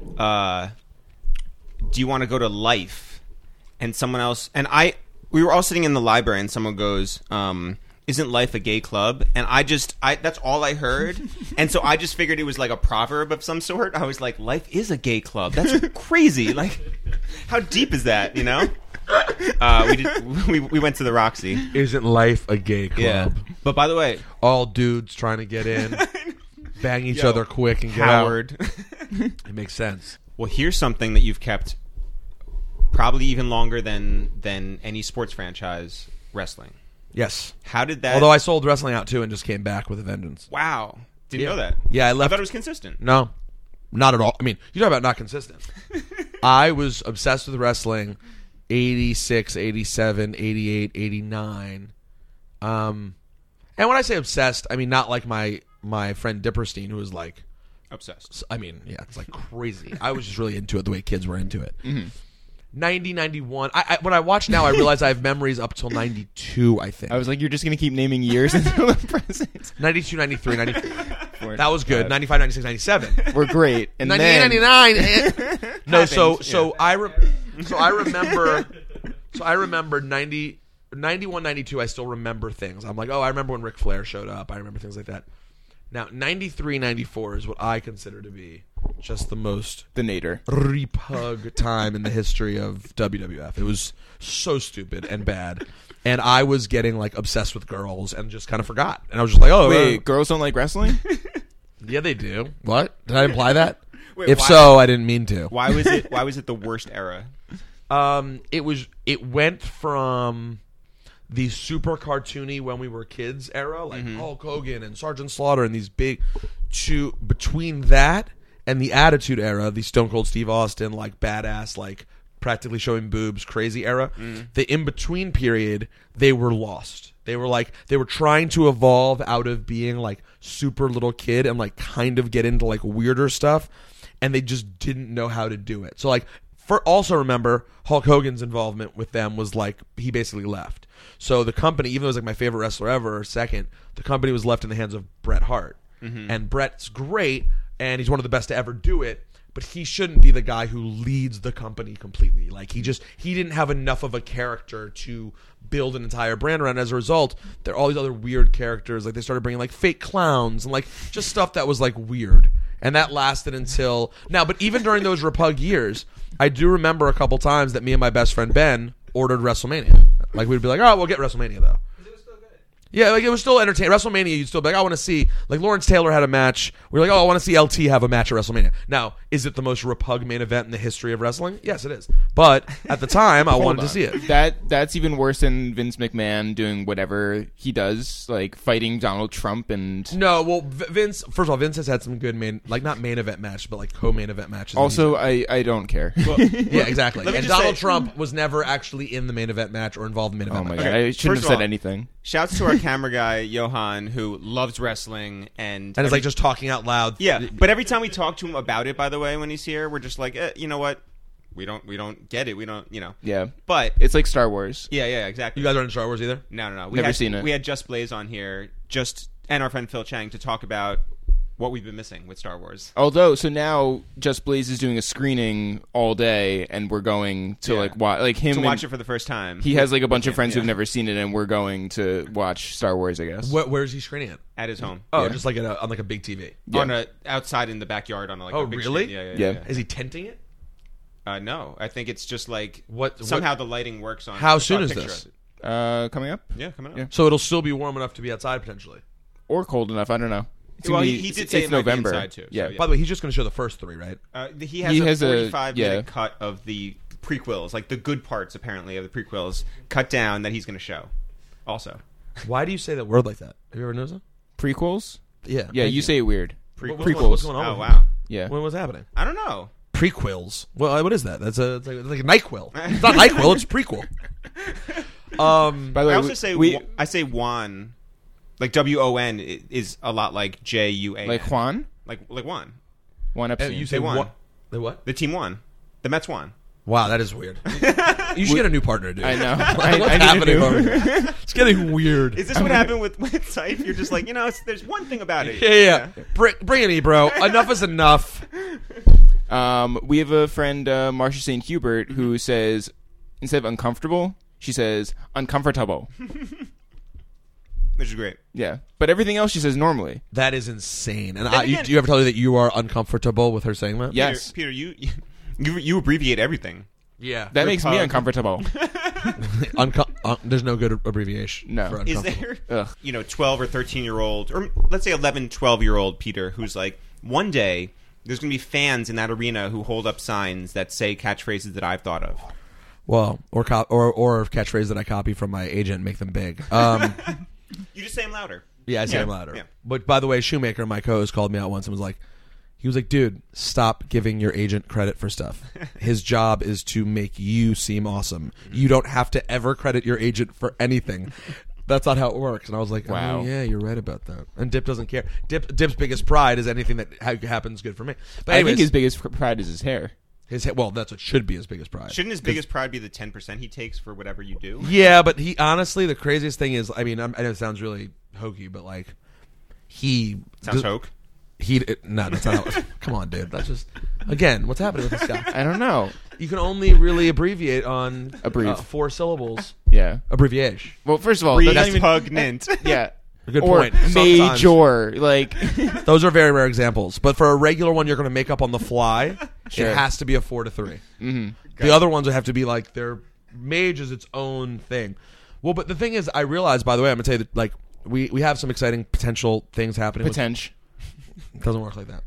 do you want to go to Life? And someone else, and we were all sitting in the library, and someone goes, isn't Life a gay club? And that's all I heard. And so I just figured it was like a proverb of some sort. I was like, Life is a gay club. That's crazy. Like, how deep is that, you know? We went to the Roxy. Isn't life a gay club? Yeah. But by the way, All dudes trying to get in, bang each Yo, other quick and get Howard. out. It makes sense. Well, here's something that you've kept probably even longer than any sports franchise, wrestling. Yes. How did that... Although I sold wrestling out too and just came back with a vengeance. Wow. Didn't Yeah. know that. Yeah, I I left. thought it was consistent. No, not at all. I mean, you talk about not consistent. I was obsessed with wrestling 86, 87, 88, 89. And when I say obsessed, I mean not like my friend Dipperstein, who was like, Obsessed. I mean, yeah, it's like crazy. I was just really into it the way kids were into it. 90, 91. When I watch now, I realize I have memories up till 92, I think. I was like, you're just going to keep naming years until the present. 92, 93, 94. That was good. 95, 96, 97. We're great. And 98, then, 99. No, so Happened, so I remember 90, 91, 92. I still remember things. I'm like, oh, I remember when Ric Flair showed up. I remember things like that. Now, 93, 94 is what I consider to be just the most the Nader. repug time in the history of WWF. It was so stupid and bad. And I was getting like obsessed with girls and just kind of forgot. And I was just like, oh, Wait, girls don't like wrestling? yeah, they do. What? Did I imply that? Wait, If why- so, I didn't mean to. Why was it the worst era? It went from the super cartoony when we were kids era, like Hulk Hogan and Sergeant Slaughter and these big, to between that and the Attitude Era, the Stone Cold Steve Austin, like badass, like practically showing boobs, crazy era. The in between period, they were lost. They were trying to evolve out of being like super little kid and like kind of get into like weirder stuff, and they just didn't know how to do it. So like, also remember Hulk Hogan's involvement with them was like he basically left. So the company, even though it was like my favorite wrestler ever, or second, the company was left in the hands of Bret Hart. And Bret's great, and he's one of the best to ever do it, but he shouldn't be the guy who leads the company completely. Like he didn't have enough of a character to build an entire brand around. As a result, there are all these other weird characters. Like they started bringing like fake clowns and like just stuff that was like weird. And that lasted until now. But even during those repug years, I do remember a couple times that me and my best friend Ben ordered WrestleMania. Like we'd be like, oh, we'll get WrestleMania though. Yeah, like it was still entertaining. WrestleMania, you'd still be like, I want to see. Like Lawrence Taylor had a match. We were like, oh, I want to see LT have a match at WrestleMania. Now, is it the most repug main event in the history of wrestling? Yes, it is. But at the time, I wanted to see it. That's even worse than Vince McMahon doing whatever he does, like fighting Donald Trump and... No, well, Vince. First of all, Vince has had some good not main event match, but like co-main event matches. Also, I don't care. Yeah, exactly. Let me And just Donald say- Trump was never actually in the main event match or involved in the main Oh event my match. god, I shouldn't First have of said all- anything. Shouts to our camera guy Johan, who loves wrestling and And it's like just talking out loud. yeah. But every time we talk to him about it, by the way, when he's here, we're just like, you know what? We don't get it. We don't, you know. Yeah. But It's like Star Wars. yeah, exactly. You guys aren't in Star Wars either? No. We Never had, seen it. We had Just Blaze on here, and our friend Phil Chang to talk about what we've been missing with Star Wars. Although, so now Just Blaze is doing a screening all day, and we're going to Yeah. like watch, like him. To and- watch it for the first time. He has like a bunch of friends yeah. who've never seen it, and we're going to watch Star Wars. I guess. Where's he screening it? At his home. Oh, Yeah. just like on like a big TV. On outside in the backyard on Oh, a big really? screen. Yeah. Is he tenting it? No, I think it's just like What- somehow the lighting works on. How I saw soon a is picture this? of it. Coming up, Yeah, coming up. Yeah. So it'll still be warm enough to be outside potentially. or cold enough. I don't know. It's Well, gonna he be- did say it's it might be November. inside, too, so Yeah. yeah. By the way, he's just going to show the first 3, right? He He has has a a- 45-minute yeah. cut of the prequels, like the good parts, apparently, of the prequels, cut down that he's going to show. Also, Why do you say that word like that? Have you ever noticed that? Prequels. Yeah. Yeah, you say it weird. Prequels. What's going on? oh with wow, Yeah. When was happening? I don't know. Prequels. Well, what is that? That's it's like a NyQuil. It's not NyQuil. It's prequel. By the way, I also say we I say Juan, like WON is a lot like JUAN, like Juan. like Juan. Juan Epstein. You say won. what? They what? The team won. The Mets won. Wow, that is weird. You should get a new partner, dude. I know. What's I need to happening do- over here? It's getting weird. Is this what happened with Sife? You're just like, there's one thing about it. Yeah. Bring it in, bro. Enough is enough. We have a friend, Marcia St. Hubert, who says, instead of uncomfortable, she says uncomfortable. Which is great. Yeah. But everything else she says normally. That is insane. And again- do you ever tell her that you are uncomfortable with her saying that? Yeah. Yes. Peter, you abbreviate everything. Yeah. That makes me pug. uncomfortable. There's no good abbreviation. No. for Is uncomfortable. there, Ugh. 12 or 13-year-old, or let's say 11, 12-year-old Peter, who's like, one day there's going to be fans in that arena who hold up signs that say catchphrases that I've thought of. Well, or catchphrase that I copy from my agent and make them big. You just say them louder. Yeah, I say Yeah, them louder. yeah. But by the way, Shoemaker, my co-host, called me out once and was like, dude, stop giving your agent credit for stuff. His job is to make you seem awesome. You don't have to ever credit your agent for anything. That's not how it works. And I was like, Wow. oh, yeah, you're right about that. And Dip doesn't care. Dip's biggest pride is anything that happens good for me. But I anyways, think his biggest pride is his hair. well, that's what should be his biggest pride. Shouldn't his biggest pride be the 10% he takes for whatever you do? Yeah, but he honestly, the craziest thing is, I know it sounds really hokey, but like he Sounds hoke. No, that's not. Come on, dude. That's just again. What's happening with this guy? I don't know. You can only really abbreviate on Abbrev. 4 syllables. Yeah. Abbreviation. Well, first of all, that's not even, Repugnant. yeah. Good or point. Sometimes. major, like Those are very rare examples. But for a regular one, you're going to make up on the fly. Sure. It has to be a 4 to 3. mm-hmm. The other ones would have to be like their mage is its own thing. Well, but the thing is, I realized. By the way, I'm going to tell you that like we have some exciting potential things happening. potential. It doesn't work like that.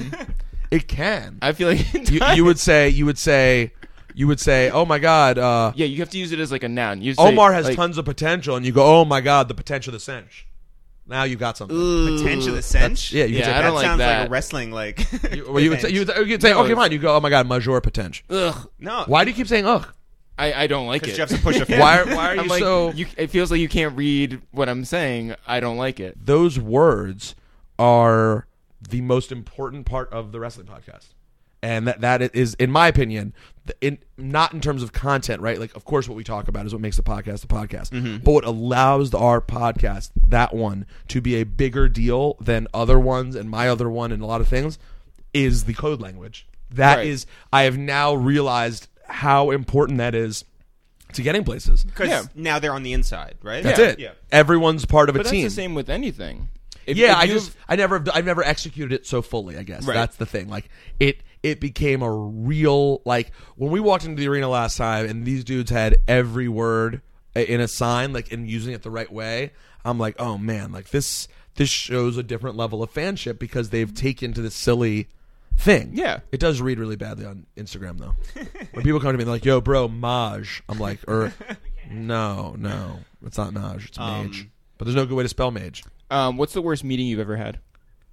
It can. I feel like it you does. would say, oh my god, Yeah, you have to use it as like a noun. You say, Omar has like, tons of potential, and you go, oh my god, the potential of the cinch. Now you got something. Potential the cinch? Yeah, you Yeah, can I say don't That like sounds that. like a wrestling, like... well, you would say, you'd say No, okay, fine. You go, oh my god, major potential. Ugh. No. Why do you keep saying ugh? I don't like Because it. Jeff's a push of Why are I'm you like, so? it feels like you can't read what I'm saying. I don't like it. Those words are the most important part of the wrestling podcast. And that is, in my opinion, not in terms of content, right? Like, of course, what we talk about is what makes the podcast. Mm-hmm. But what allows our podcast, that one, to be a bigger deal than other ones and my other one and a lot of things, is the code language. That is, I have now realized how important that is to getting places. Because now they're on the inside, right? That's Yeah. it. Yeah. Everyone's part of a But team. that's the same with anything. If I've never executed it so fully, I guess. Right. That's the thing. Like it became a real, like when we walked into the arena last time and these dudes had every word in a sign, like, and using it the right way. I'm like, oh man, like this shows a different level of fanship because they've taken to this silly thing. Yeah. It does read really badly on Instagram though. When people come to me, they're like, yo, bro, Maj. I'm like, no, it's not Maj, it's Mage. But there's no good way to spell Mage. What's the worst meeting you've ever had?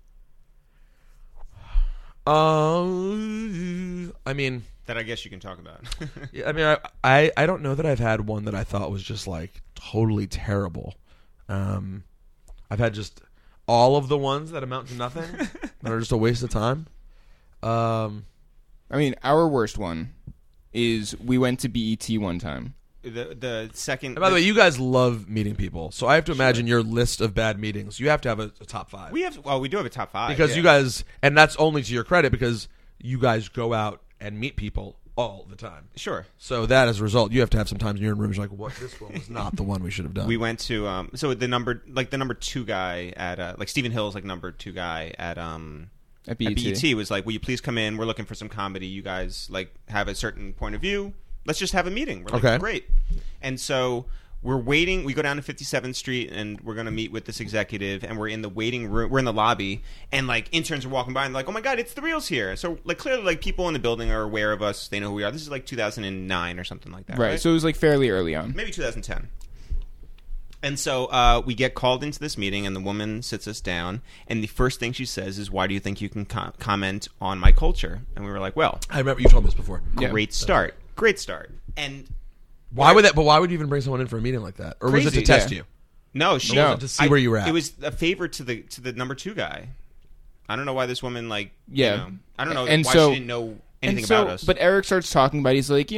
I mean, That I guess you can talk about. yeah, I mean, I don't know that I've had one that I thought was just like totally terrible. I've had just all of the ones that amount to nothing that are just a waste of time. I mean, our worst one is we went to BET one time. the second... And by the way, you guys love meeting people, so I have to imagine your list of bad meetings. You have to have a top 5. we do have a top 5. Because yeah. you guys, and that's only to your credit because you guys go out and meet people all the time. Sure. So that as a result, you have to have some times in your rooms you're like, what? This one was not the one we should have done. We went to so the number 2 guy at like Stephen Hill's like number 2 guy at BET. BET was like, will you please come in? We're looking for some comedy. You guys like have a certain point of view. Let's just have a meeting. We're like, Okay. great. And so we're waiting. We go down to 57th Street, and we're going to meet with this executive, and we're in the waiting room. We're in the lobby, and like interns are walking by, and like, oh my god, it's the Reals here. So like clearly, like people in the building are aware of us. They know who we are. This is like 2009 or something like that, right? So it was like fairly early on. Maybe 2010. And so we get called into this meeting, and the woman sits us down, and the first thing she says is, "Why do you think you can comment on my culture?" And we were like, "Well, I remember you told me this before. great start, great start." And Why would that? But why would you even bring someone in for a meeting like that? Or was it Crazy. to test Yeah. you? no, she No. To see where you were at. It was a favor to the number 2 guy. I don't know why this woman I don't know And why so- she didn't know anything And so, about us. But Eric starts talking about it. He's like,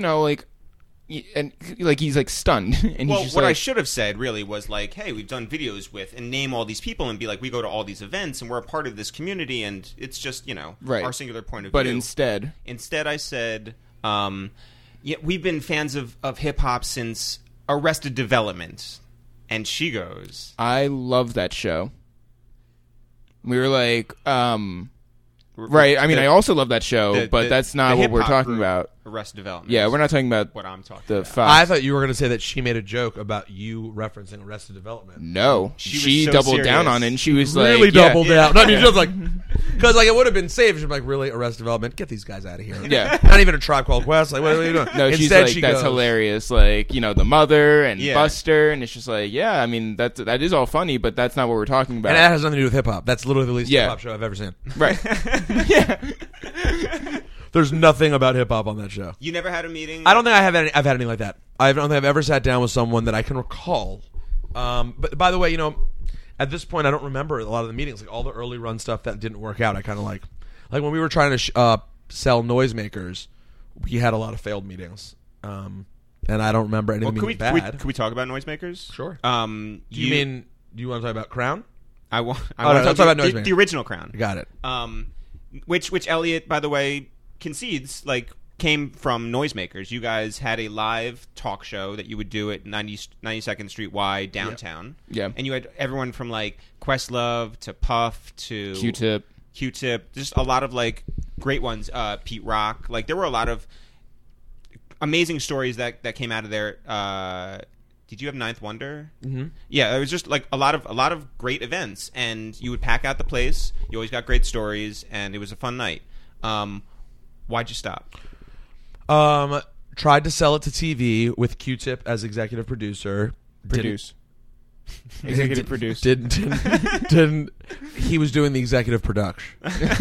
and like he's like stunned. And well, he's just what like, I should have said really was like, "Hey, we've done videos with," and name all these people and be like, "We go to all these events and we're a part of this community," and it's just Right. our singular point of but view. instead, I said, "Yeah, we've been fans of hip hop since Arrested Development," and she goes, I love that show. We were like, right. I mean, I also love that show, but that's not what we're hip-hop talking group, about. Arrested Development. Yeah, we're not talking about what I'm talking the about. Fox. I thought you were going to say that she made a joke about you referencing Arrested Development. No, She she was so doubled down serious. on it, and she was Really like, yeah. doubled down. No, she was like, because like it would have been safe. She'd be like, really, Arrested Development? Get these guys out of here. Yeah. Not even a Tribe Called Quest. Like, what are you doing? No, she's Instead, like, she that's goes, hilarious. Like, the mother and Yeah. Buster, and it's just like, yeah, I mean, that is all funny, but that's not what we're talking about. And that has nothing to do with hip hop. That's literally the least Yeah. hip hop show I've ever seen. Right. Yeah. There's nothing about hip hop on that show. You never had a meeting? I don't think I've had anything like that. I don't think I've ever sat down with someone that I can recall. But by the way, at this point, I don't remember a lot of the meetings. Like all the early run stuff that didn't work out, I kind of like when we were trying to sell noisemakers, we had a lot of failed meetings. And I don't remember anything being bad. Can we talk about noisemakers? Sure. Do Do you want to talk about Crown? I want no, let's talk about Noisemaker. the original Crown. Got it. Which Elliot, by the way, concedes came from Noisemakers. You guys had a live talk show that you would do at 92nd Street Y downtown. Yeah. And you had everyone from Questlove to Puff to Q-Tip, just a lot of great ones. Pete Rock. There were a lot of amazing stories that came out of there. Did you have Ninth Wonder? Mm-hmm. Yeah, it was just a lot of great events, and you would pack out the place. You always got great stories, and it was a fun night. Why'd you stop? Tried to sell it to TV with Q-Tip as executive producer. Executive produce. Didn't. He was doing the executive production.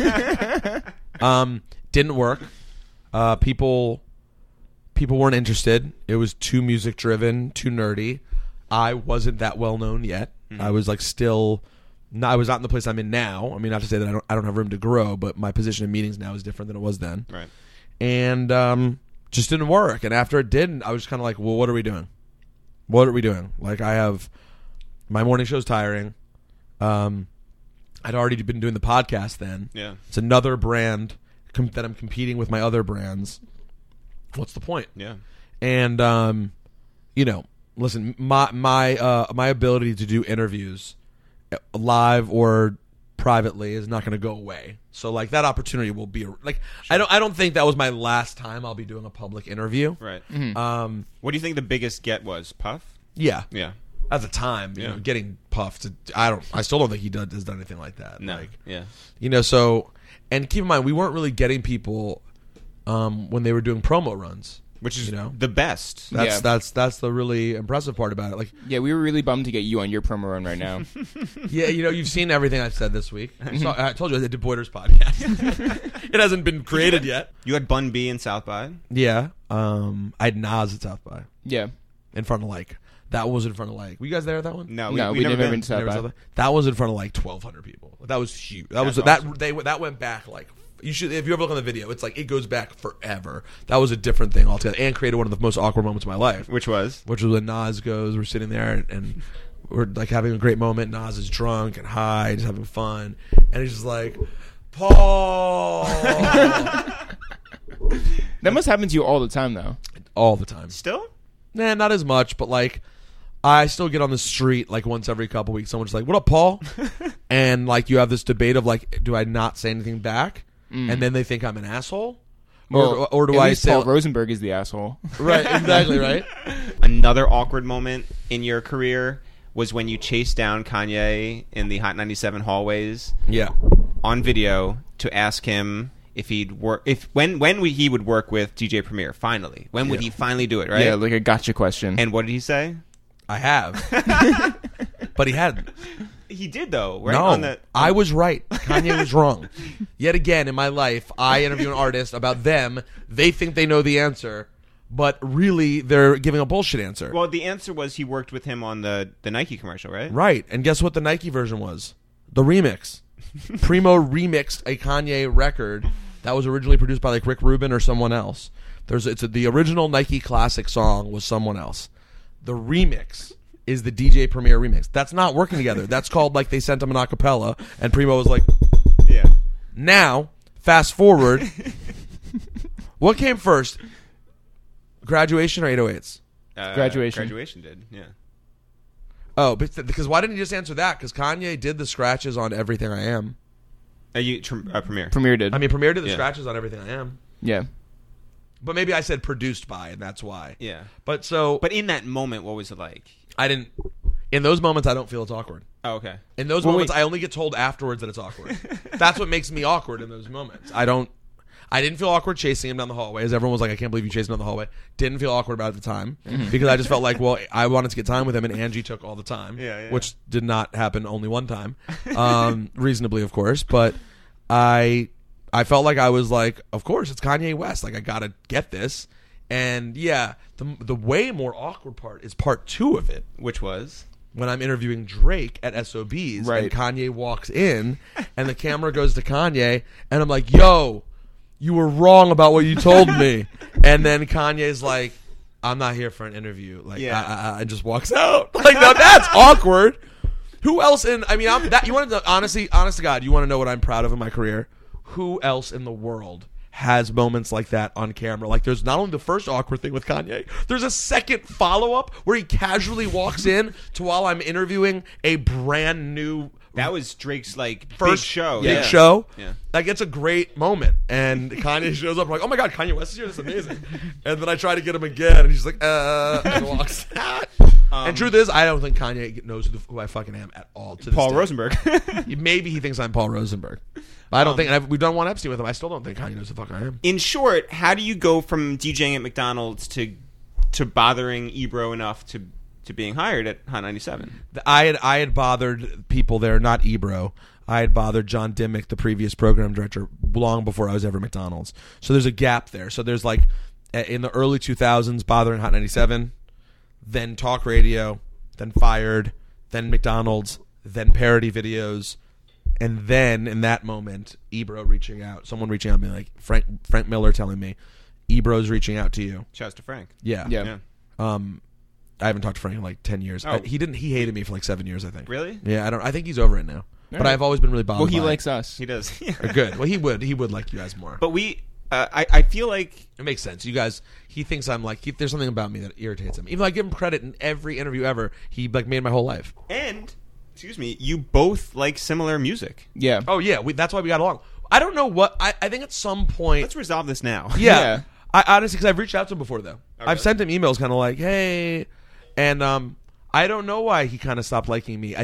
Didn't work. People weren't interested. It was too music driven, too nerdy. I wasn't that well known yet. Mm-hmm. I was still. I was not in the place I'm in now. I mean, not to say that I don't have room to grow, but my position in meetings now is different than it was then. Right. And just didn't work. And after it didn't, I was kind of like, well, what are we doing? What are we doing? I have my morning show's tiring. I'd already been doing the podcast then. Yeah. It's another brand that I'm competing with my other brands. What's the point? Yeah. And listen, my ability to do interviews live or privately is not going to go away. So that opportunity will be sure. I don't think that was my last time I'll be doing a public interview. Right. Mm-hmm. What do you think the biggest get was? Puff? Yeah. Yeah. At the time, you know, getting puffed. I still don't think he has done anything like that. No. Yeah. So, and keep in mind, we weren't really getting people when they were doing promo runs, which is the best. That's the really impressive part about it. Yeah, we were really bummed to get you on your promo run right now. Yeah, you've seen everything I've said this week. So, I told you I did Boyders podcast. It hasn't been created yet. You had Bun B in South by. Yeah, I had Nas at South by. Yeah, in front of that was in front of were you guys there at that one? No, we never been to South by. That was in front of 1,200 people. That was huge. That's awesome. that went back you should, if you ever look on the video, it's it goes back forever. That was a different thing altogether, and created one of the most awkward moments of my life. Which was when Nas goes, we're sitting there and we're having a great moment. Nas is drunk and high, just having fun, and he's just like, Paul. That must happen to you all the time, though. All the time. Still? Nah, not as much, but I still get on the street once every couple weeks. Someone's like, "What up, Paul?" And you have this debate of do I not say anything back, and then they think I'm an asshole, or do I say Paul Rosenberg is the asshole? Right, exactly, right. another awkward moment in your career was when you chased down Kanye in the Hot 97 hallways Yeah. on video to ask him if he'd work, he would work with DJ Premier. Finally, when would he finally do it? Right? Yeah, like a gotcha question. And what did he say? I have. But he hadn't. He did though, right? No, I was right. Kanye was wrong. Yet again, in my life, I interview an artist about them. They think they know the answer, but really they're giving a bullshit answer. Well, the answer was he worked with him on the Nike commercial, right? Right. And guess what the Nike version was? The remix. Primo remixed a Kanye record that was originally produced by like Rick Rubin or someone else. The original Nike classic song was someone else. The remix is the DJ Premier remix. That's not working together. That's called like they sent him an acapella, and Primo was like, Yeah. Now, fast forward. What came first? Graduation or 808s? Graduation. Graduation did, yeah. Oh, because why didn't you just answer that? Because Kanye did the scratches on Everything I Am. Premier. Premier did. I mean, Premier did the Yeah. scratches on Everything I Am. Yeah. But maybe I said produced by, and that's why. Yeah. But in that moment, what was it like? I didn't. In those moments, I don't feel it's awkward. Oh, okay. In those moments, I only get told afterwards that it's awkward. That's what makes me awkward in those moments. I didn't feel awkward chasing him down the hallway. As everyone was like, I can't believe you chased him down the hallway. Didn't feel awkward about it at the time. Because I just felt like, well, I wanted to get time with him, and Angie took all the time. Yeah. Which did not happen only one time. Reasonably, of course. But I felt like I was like, of course, it's Kanye West. Like, I got to get this. And yeah, the way more awkward part is part 2 of it. Which was? When I'm interviewing Drake at SOBs, Right. and Kanye walks in, and the camera goes to Kanye, and I'm like, yo, you were wrong about what you told me. And then Kanye's like, I'm not here for an interview. Like, Yeah. I just walks out. Like, now that's awkward. Who else you want to honest to God, you want to know what I'm proud of in my career? Who else in the world has moments like that on camera? Like, there's not only the first awkward thing with Kanye, there's a second follow-up where he casually walks in to while I'm interviewing a brand new That was Drake's like first big show. big Yeah. show. Yeah. Like, it's a great moment. And Kanye shows up, I'm like, oh my God, Kanye West is here, that's amazing. And then I try to get him again, and he's like, and walks out. And truth is, I don't think Kanye knows who I fucking am at all. To this Paul day. Rosenberg. Maybe he thinks I'm Paul Rosenberg. But I don't think, and we've done one Epstein with him, I still don't think Kanye knows who the fuck I am. In short, how do you go from DJing at McDonald's to bothering Ebro enough to being hired at Hot 97? I had bothered people there, not Ebro. I had bothered John Dimmick, the previous program director, long before I was ever at McDonald's. So there's a gap there. So there's like, in the early 2000s, bothering Hot 97, then talk radio, then Fired, then McDonald's, then parody videos, and then in that moment, Ebro reaching out, someone reaching out to me, like Frank Miller telling me, Ebro's reaching out to you. Shouts to Frank. Yeah. Yeah. I haven't talked to Frank in like 10 years. Oh. He hated me for like 7 years, I think. Really? Yeah, I think he's over it now. But right. I've always been really bothered. Well, he by likes it. us. He does. Good. Well, he would like you guys more. But I feel like It makes sense. You guys, he thinks I'm like, there's something about me that irritates him. Even though I give him credit in every interview ever, he like made my whole life. you both like similar music. Yeah. Oh yeah, that's why we got along. I don't know what I think at some point. Let's resolve this now. Yeah. Yeah. I honestly, because I've reached out to him before though. Oh, I've really? sent him emails, kind of like, hey, and I don't know why he kind of stopped liking me.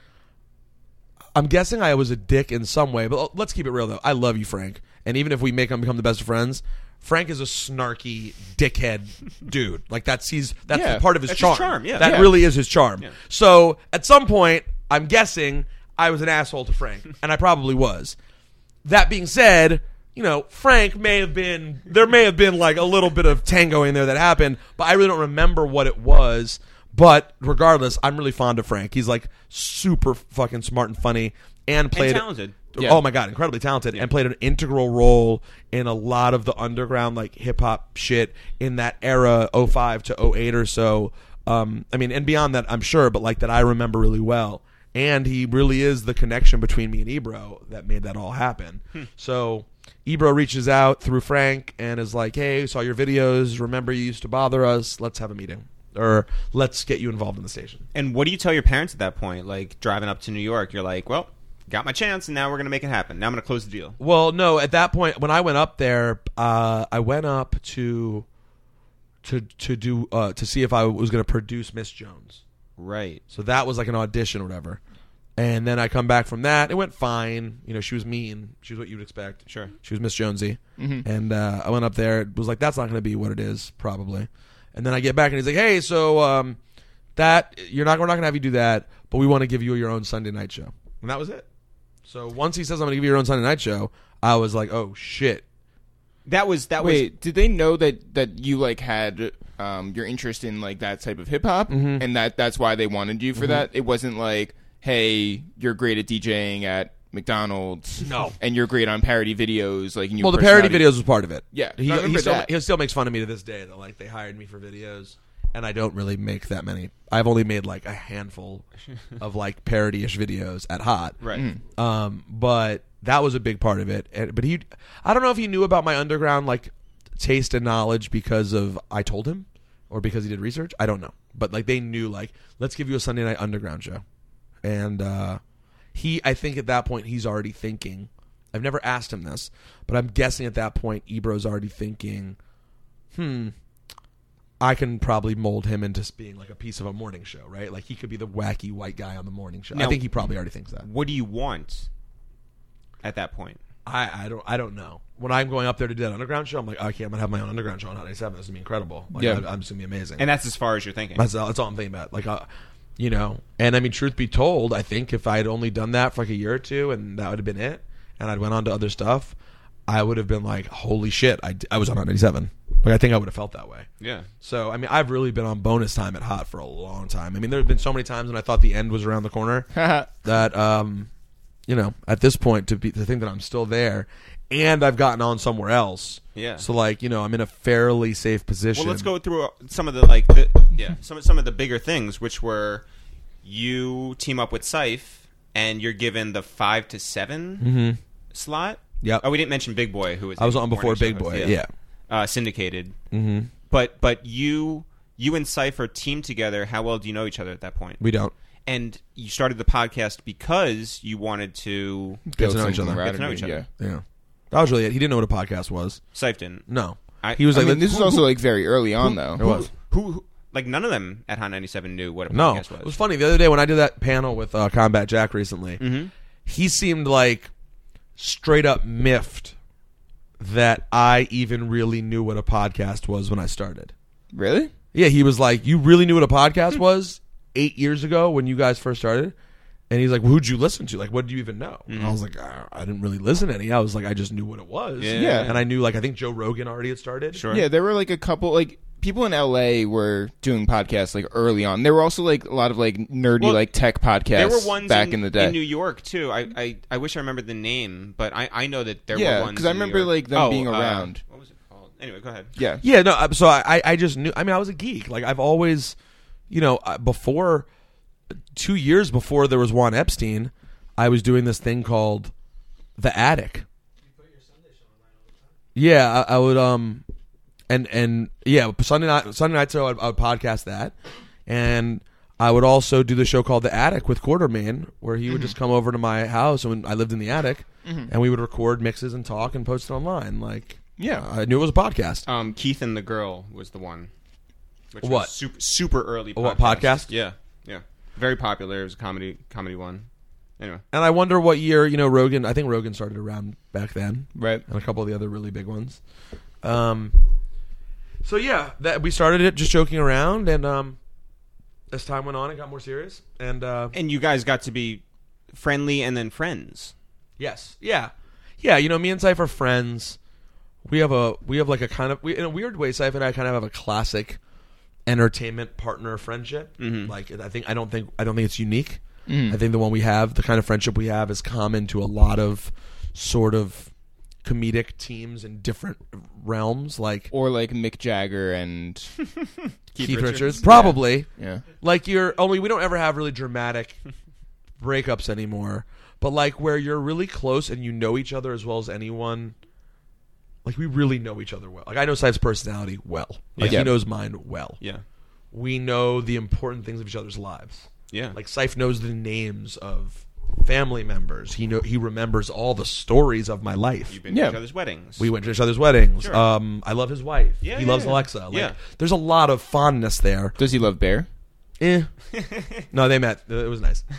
I'm guessing I was a dick in some way, but let's keep it real though. I love you, Frank, and even if we become the best of friends, Frank is a snarky dickhead dude. Like that's Yeah. part of his That's charm. his charm, yeah. That Yeah. really is his charm. Yeah. So at some point, I'm guessing I was an asshole to Frank, and I probably was. That being said, Frank there may have been like a little bit of tango in there that happened, but I really don't remember what it was. But regardless, I'm really fond of Frank. He's like super fucking smart and funny, and played talented. Yeah. Oh my God, incredibly talented, and played an integral role in a lot of the underground like hip hop shit in that era, 05 to 08 or so. And beyond that, I'm sure, but like that I remember really well. And he really is the connection between me and Ebro that made that all happen. So Ebro reaches out through Frank and is like, hey, saw your videos. Remember you used to bother us. Let's have a meeting. Or let's get you involved in the station. And what do you tell your parents at that point? Like driving up to New York, you're like, well, got my chance, and now we're going to make it happen. Now I'm going to close the deal. Well, no, at that point, when I went up there, I went up to to do to see if I was going to produce Miss Jones. Right. So that was like an audition or whatever. And then I come back from that. It went fine. You know, she was mean. She was what you would expect. Sure. She was Miss Jonesy. Mm-hmm. And I went up there. It was like, that's not going to be what it is, probably. And then I get back and he's like, hey, so we're not going to have you do that, but we want to give you your own Sunday night show. And that was it. So once he says I'm going to give you your own Sunday night show, I was like, oh shit. Wait, did they know that you like had your interest in like that type of hip hop, and that's why they wanted you for that? It wasn't like, hey, you're great at DJing at McDonald's, No. and you're great on parody videos, like. And Well, the parody videos was part of it. Yeah, he I remember that. still makes fun of me to this day that like they hired me for videos, and I don't really make that many. I've only made like a handful of like parody-ish videos at Hot, Right. but that was a big part of it. But I don't know if he knew about my underground like taste and knowledge because of I told him, or because he did research. I don't know, but like they knew like, let's give you a Sunday night underground show, and I think at that point he's already thinking. I've never asked him this, but I'm guessing at that point Ebro's already thinking, I can probably mold him into being like a piece of a morning show, right? Like he could be the wacky white guy on the morning show. Now, I think he probably already thinks that. What do you want at that point? I don't know. When I'm going up there to do that underground show, I'm like, okay, I'm gonna have my own underground show on Hot 97. This is gonna be incredible. Like, Yeah. I'm just gonna be amazing. And that's as far as you're thinking. That's all I'm thinking about. Like, you know, and I mean, truth be told, I think if I had only done that for like a year or two, and that would have been it, and I'd went on to other stuff, I would have been like, holy shit, I was on Hot 97. Like, I think I would have felt that way. Yeah. So, I mean, I've really been on bonus time at Hot for a long time. I mean, there have been so many times when I thought the end was around the corner that, you know, at this point, to think that I'm still there, and I've gotten on somewhere else. Yeah. So, like, you know, I'm in a fairly safe position. Well, let's go through some of the some of the bigger things, which were you team up with Syph, and you're given the 5 to 7 slot. Yep. Oh, we didn't mention Big Boy, who was I was the on before morning Big show Boy. host. Yeah. Syndicated. Mm-hmm. But you and Syph are teamed together. How well do you know each other at that point? We don't. And you started the podcast because you wanted to Get to know each other. Get to know each other. Yeah. That was really it. He didn't know what a podcast was. Syph didn't. No. I- He was I like, mean, this is also like very early on, though. It was. Who like none of them at Hot 97 knew what a No. podcast was. It was funny. The other day when I did that panel with Combat Jack recently, he seemed like straight up miffed that I even really knew what a podcast was when I started. Really? Yeah, he was like, you really knew what a podcast was 8 years ago when you guys first started? And he's like, well, who'd you listen to? Like, what did you even know? And I was like, I didn't really listen to any. I was like, I just knew what it was. Yeah. And I knew, like, I think Joe Rogan already had started. Sure. Yeah, there were like a couple like people in LA were doing podcasts like early on. There were also like a lot of like nerdy Well, like tech podcasts There were ones back in the day. in New York too. I wish I remembered the name, but I know that there were Yeah, ones. because I in New remember York. like them being around. What was it called? Anyway, go ahead. Yeah. Yeah, no, so I just knew. I mean, I was a geek. Like, I've always, you know, before 2 years before there was Juan Epstein, I was doing this thing called The Attic. Yeah, I would and yeah, Sunday night show I would podcast that, and I would also do the show called The Attic with Quartermain, where he would just come over to my house when I lived in the attic, and we would record mixes and talk and post it online. Like, Yeah. I knew it was a podcast. Keith and the Girl was the one. Which What? Was super early. Podcast. What, podcast? Yeah, very popular. It was a comedy one. Anyway, And I wonder what year, you know, Rogan. I think Rogan started around back then, Right. and a couple of the other really big ones. So yeah, that we started it just joking around, and as time went on, it got more serious. And you guys got to be friendly and then friends. yes, yeah. You know, me and Syph are friends. We have like a kind of in a weird way. Syph and I kind of have a classic entertainment partner friendship. Like, I don't think it's unique. I think the one we have, the kind of friendship we have, is common to a lot of sort of comedic teams in different realms, like Or like Mick Jagger and Keith Richards. Probably. yeah. Like, we don't ever have really dramatic breakups anymore, but like where you're really close and you know each other as well as anyone. Like, we really know each other well. Like, I know Syph's personality well. Like, Yeah. he knows mine well. Yeah, We know the important things of each other's lives. yeah. Like, Syph knows the names of family members. He remembers all the stories of my life. You've been to each other's weddings. We went to each other's weddings. Sure. I love his wife. Yeah, he loves Alexa. Yeah. There's a lot of fondness there. Does he love Bear? No, they met. It was nice.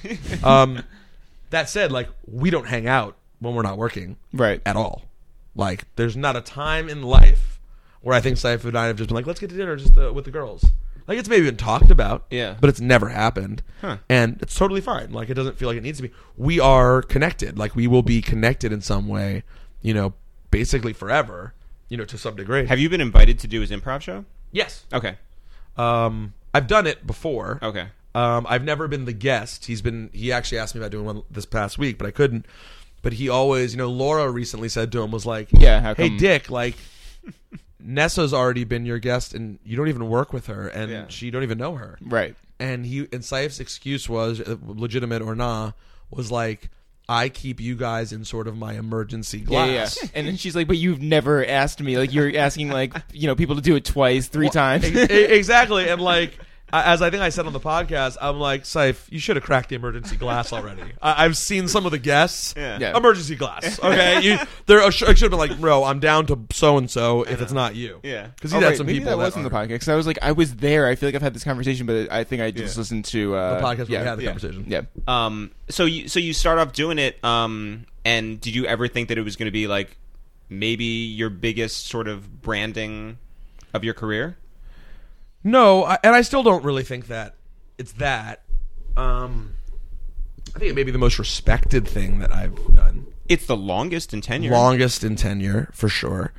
That said, like, we don't hang out when we're not working, right? At all. Like, there's not a time in life where I think Saif and I have just been like, let's get to dinner just with the girls. Like, it's maybe been talked about, but it's never happened, and it's totally fine. Like, it doesn't feel like it needs to be. We are connected. Like, we will be connected in some way, basically forever, to some degree. Have you been invited to do his improv show? Yes. Okay. I've done it before. Okay. I've never been the guest. He actually asked me about doing one this past week, but I couldn't. But he always, Laura recently said to him, was like, how come? Hey, Dick, like, Nessa's already been your guest, and you don't even work with her, and she don't even know her. Right. And Saif's excuse was, legitimate or not, was like, I keep you guys in sort of my emergency glass. Yeah. And then she's like, but you've never asked me. Like, you're asking, like, people to do it twice, three times. Exactly. And, like, as I think I said on the podcast, I'm like, Saif, you should have cracked the emergency glass already. I've seen some of the guests. Yeah. Emergency glass. Okay? I should have been like, bro, I'm down to so-and-so if it's not you. Yeah. Because he'd had some maybe people that wasn't the podcast. Because I was like, I was there. I feel like I've had this conversation, but I think I just listened to... the podcast where we had the conversation. Yeah. So you start off doing it, and did you ever think that it was going to be, like, maybe your biggest sort of branding of your career? No, and I still don't really think that it's that. I think it may be the most respected thing that I've done. It's the longest in tenure. Longest in tenure, for sure.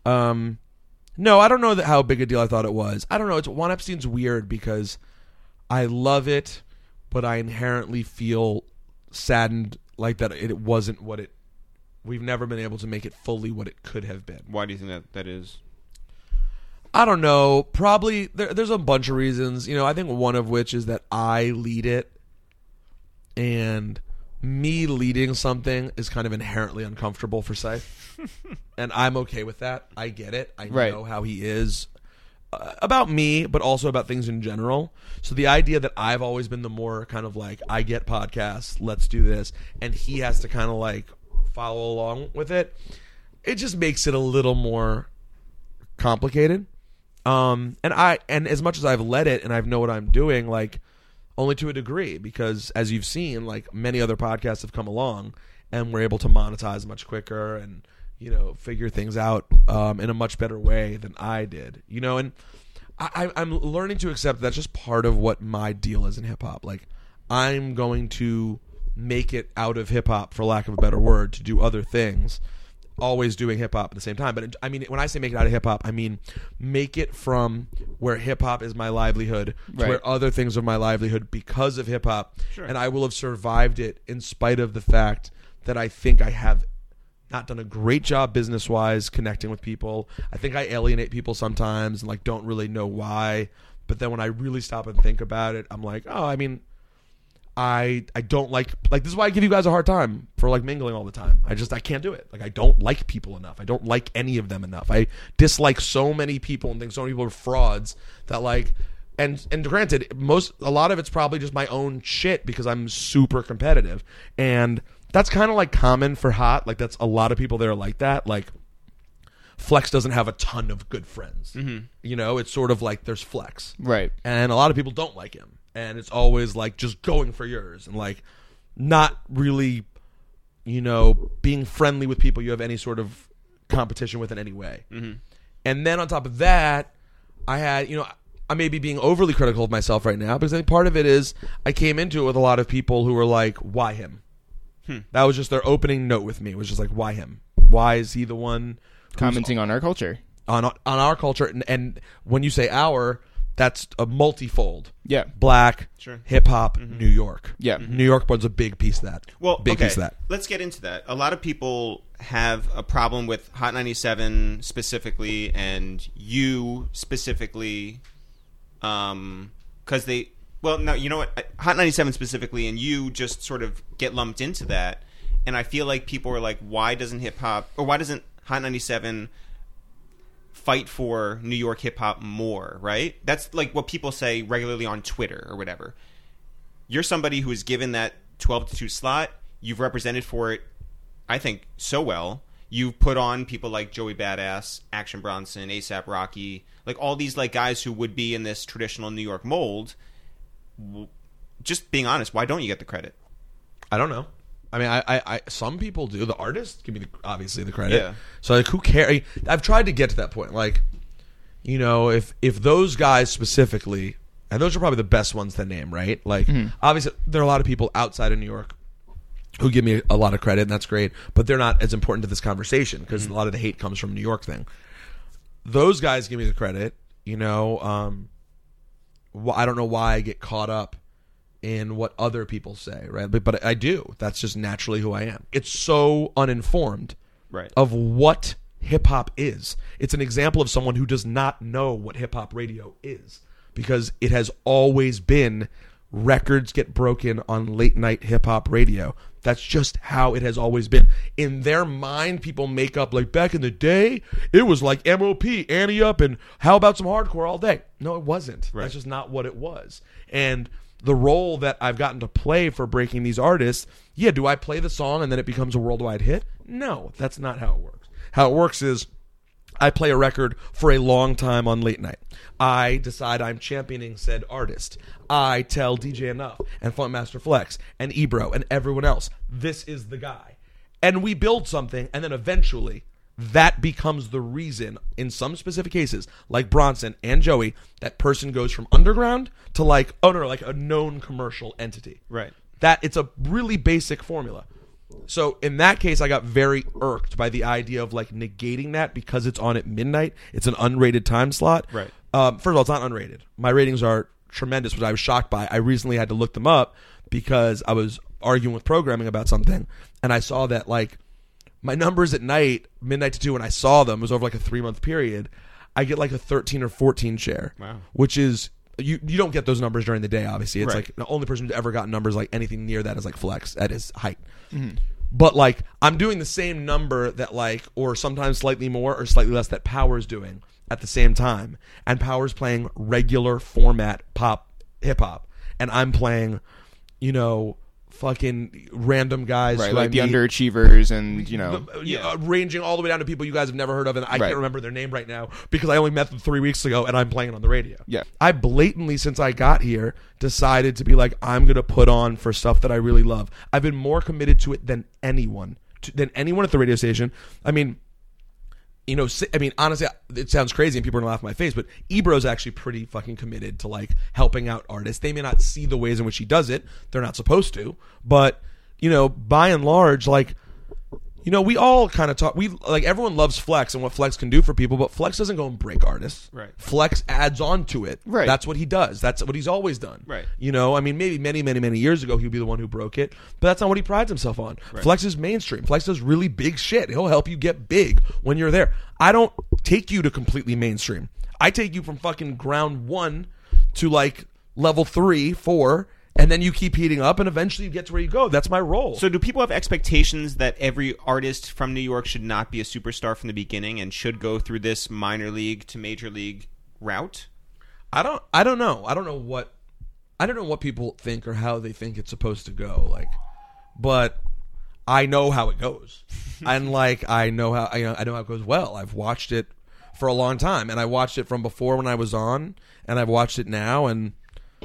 No, I don't know how big a deal I thought it was. I don't know. Juan Epstein's weird because I love it, but I inherently feel saddened like that it wasn't what it... We've never been able to make it fully what it could have been. Why do you think that is? I don't know. Probably there's a bunch of reasons. I think one of which is that I lead it, and me leading something is kind of inherently uncomfortable for Saif, and I'm okay with that. I get it. I know how he is about me, but also about things in general. So the idea that I've always been the more kind of like, I get podcasts, let's do this, and he has to kind of like follow along with it, it just makes it a little more complicated. And as much as I've led it and I know what I'm doing, like, only to a degree, because as you've seen, like, many other podcasts have come along and we're able to monetize much quicker and, figure things out in a much better way than I did, and I'm learning to accept that's just part of what my deal is in hip hop. Like, I'm going to make it out of hip hop, for lack of a better word, to do other things. Always doing hip-hop at the same time. But I mean, when I say make it out of hip-hop, I mean make it from where hip-hop is my livelihood to where other things are my livelihood because of hip-hop. Sure. And I will have survived it in spite of the fact that I think I have not done a great job business-wise connecting with people. I think I alienate people sometimes and, like, don't really know why. But then when I really stop and think about it, I'm like, oh, I mean... I don't like this is why I give you guys a hard time for like mingling all the time. I can't do it. Like, I don't like people enough. I don't like any of them enough. I dislike so many people and think so many people are frauds that, like, and granted, a lot of it's probably just my own shit because I'm super competitive. And that's kind of like common for Hot. Like, that's a lot of people that are like that. Like, Flex doesn't have a ton of good friends. Mm-hmm. It's sort of like there's Flex. Right. And a lot of people don't like him. And it's always like just going for yours and like not really, being friendly with people you have any sort of competition with in any way. Mm-hmm. And then on top of that, I had, I may be being overly critical of myself right now because I think part of it is I came into it with a lot of people who were like, why him? That was just their opening note with me. It was just like, why him? Why is he the one commenting on our culture? On our culture. And when you say our... That's a multifold. Yeah. Black, hip-hop, New York. Yeah. New York was a big piece of that. Well, big piece of that. Let's get into that. A lot of people have a problem with Hot 97 specifically and you specifically because they... Well, no, you know what? Hot 97 specifically and you just sort of get lumped into that. And I feel like people are like, why doesn't hip-hop... Or why doesn't Hot 97... fight for New York hip-hop more, right? That's like what people say regularly on Twitter or whatever. You're somebody who is given that 12 to 2 slot. You've represented for it, I think, so well. You've put on people like Joey Badass, Action Bronson, A$AP Rocky, like all these like guys who would be in this traditional New York mold. Just being honest, why don't you get the credit? I don't know. I mean, I some people do. The artists give me obviously the credit. Yeah. So like, who cares? I've tried to get to that point. Like, you know, if those guys specifically, and those are probably the best ones to name, right? Like, obviously, there are a lot of people outside of New York who give me a lot of credit, and that's great. But they're not as important to this conversation because a lot of the hate comes from the New York thing. Those guys give me the credit. You know, I don't know why I get caught up in what other people say, right? But I do. That's just naturally who I am. It's so uninformed of what hip-hop is. It's an example of someone who does not know what hip-hop radio is because it has always been records get broken on late-night hip-hop radio. That's just how it has always been. In their mind, people make up, like, back in the day, it was like MOP, Ante Up, and how about some hardcore all day? No, it wasn't. Right. That's just not what it was. And the role that I've gotten to play for breaking these artists, yeah, do I play the song and then it becomes a worldwide hit? No, that's not how it works. How it works is I play a record for a long time on late night. I decide I'm championing said artist. I tell DJ Enough and Funkmaster Flex and Ebro and everyone else, this is the guy. And we build something, and then eventually that becomes the reason, in some specific cases, like Bronson and Joey, that person goes from underground to like, oh no, like a known commercial entity. Right. That it's a really basic formula. So in that case, I got very irked by the idea of like negating that because it's on at midnight. It's an unrated time slot. Right. First of all, it's not unrated. My ratings are tremendous, which I was shocked by. I recently had to look them up because I was arguing with programming about something, and I saw that like my numbers at night, midnight to 2, when I saw them, it was over like a 3-month period, I get like a 13 or 14 share. Wow. Which is, you don't get those numbers during the day, obviously. It's right. like the only person who's ever gotten numbers like anything near that is like Flex at his height. Mm-hmm. But like I'm doing the same number that like, or sometimes slightly more or slightly less that Power's doing at the same time. And Power's playing regular format pop hip hop. And I'm playing, you know, fucking random guys, right? Who Like I the meet, underachievers, and you know, ranging all the way down to people you guys have never heard of, and I can't remember their name right now because I only met them 3 weeks ago, and I'm playing it on the radio. Yeah, I blatantly, since I got here, decided to be like, I'm gonna put on for stuff that I really love. I've been more committed to it than anyone at the radio station. I mean, you know, I mean, honestly, it sounds crazy and people are going to laugh in my face, but Ebro's actually pretty fucking committed to, like, helping out artists. They may not see the ways in which he does it. They're not supposed to. But, you know, by and large, like, you know, we all kind of talk. Like, everyone loves Flex and what Flex can do for people, but Flex doesn't go and break artists. Right. Flex adds on to it. Right. That's what he does. That's what he's always done. Right. You know, I mean, maybe many years ago he would be the one who broke it, but that's not what he prides himself on. Right. Flex is mainstream. Flex does really big shit. He'll help you get big when you're there. I don't take you to completely mainstream. I take you from fucking ground 1 to like level 3, 4, and then you keep heating up, and eventually you get to where you go. That's my role. So do people have expectations that every artist from New York should not be a superstar from the beginning and should go through this minor league to major league route? I don't know. I don't know what people think or how they think it's supposed to go. Like, but I know how it goes, and like I know how it goes well. I've watched it for a long time, and I watched it from before when I was on, and I've watched it now, and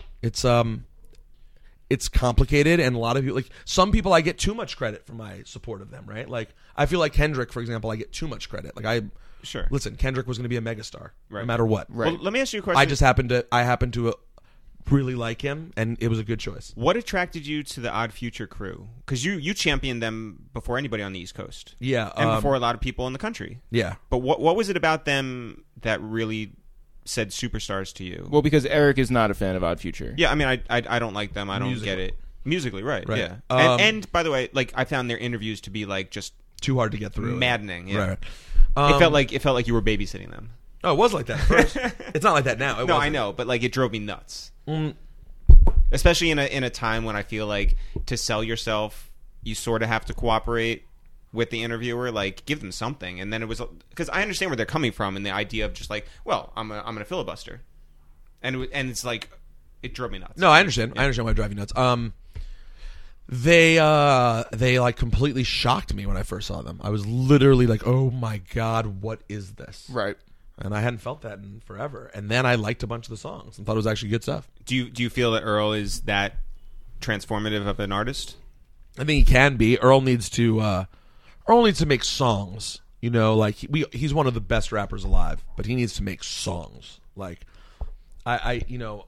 it's complicated, and a lot of people, like some people, I get too much credit for my support of them, right? Like I feel like Kendrick, for example, I get too much credit. Like listen, Kendrick was going to be a megastar, no matter what. Right. Well, let me ask you a question. I happened to really like him, and it was a good choice. What attracted you to the Odd Future crew? Because you championed them before anybody on the East Coast, yeah, and before a lot of people in the country, yeah. But what was it about them that really said superstars to you? Well, because Eric is not a fan of Odd Future. Yeah, I mean, I don't like them. I don't get it musically, right? Yeah. And by the way, like I found their interviews to be like just too hard to get through, maddening. Yeah. Right. It felt like you were babysitting them. Oh, it was like that at first. It's not like that now. No, I know, but like it drove me nuts. Especially in a time when I feel like to sell yourself, you sort of have to cooperate with the interviewer, like give them something. And then it was because I understand where they're coming from and the idea of just like, well, I'm gonna filibuster, and it's like it drove me nuts. No, I understand. Yeah. I understand why it drive you nuts. They like completely shocked me when I first saw them. I was literally like, "Oh my god, what is this?" Right. And I hadn't felt that in forever. And then I liked a bunch of the songs and thought it was actually good stuff. Do you feel that Earl is that transformative of an artist? I think he can be. Earl needs to make songs. You know, like he's one of the best rappers alive, but he needs to make songs. Like I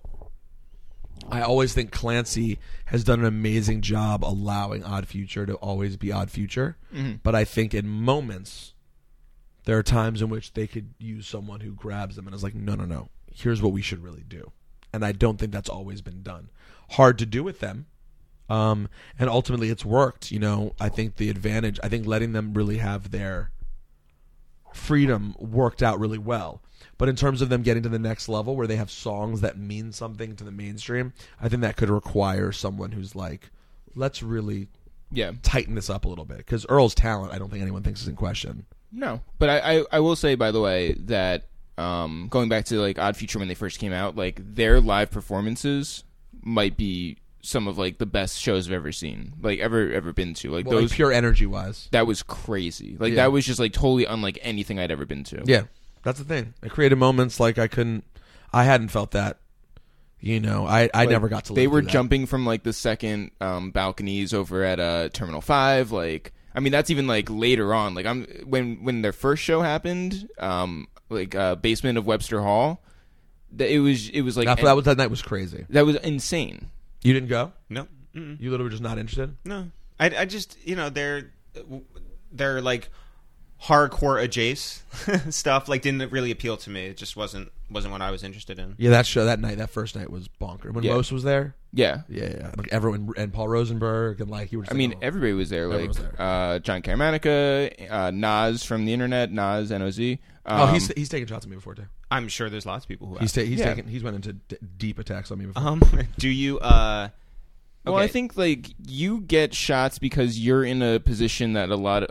always think Clancy has done an amazing job allowing Odd Future to always be Odd Future. Mm-hmm. But I think in moments there are times in which they could use someone who grabs them and is like, no, here's what we should really do. And I don't think that's always been done. Hard to do with them. And ultimately it's worked. You know, I think letting them really have their freedom worked out really well. But in terms of them getting to the next level where they have songs that mean something to the mainstream, I think that could require someone who's like, let's really tighten this up a little bit. Because Earl's talent, I don't think anyone thinks is in question. No. But I will say, by the way, that going back to like Odd Future when they first came out, like their live performances might be some of like the best shows I've ever seen, like ever been to. Like those, like pure energy wise, that was crazy. Like that was just like totally unlike anything I'd ever been to. Yeah, that's the thing. It created moments like I hadn't felt that. You know, I like, never got to. They were that. Jumping from like the second balconies over at Terminal 5. Like, I mean, that's even like later on. Like when their first show happened, basement of Webster Hall. It was like that night was crazy. That was insane. You didn't go? No. Mm-mm. You literally were just not interested? No. I just, you know, they're like hardcore adjacent stuff like didn't really appeal to me. It just wasn't what I was interested in. Yeah, that first night was bonkers. When Mos was there? Yeah. Yeah. Like everyone, and Paul Rosenberg, and like you were just everybody was there. Like was there. John Caramanica, Nas from the internet, Nas, N-O-Z. He's taken shots at me before too. I'm sure there's lots of people who he's went into deep attacks on me before. Do you Well, I think like you get shots because you're in a position that a lot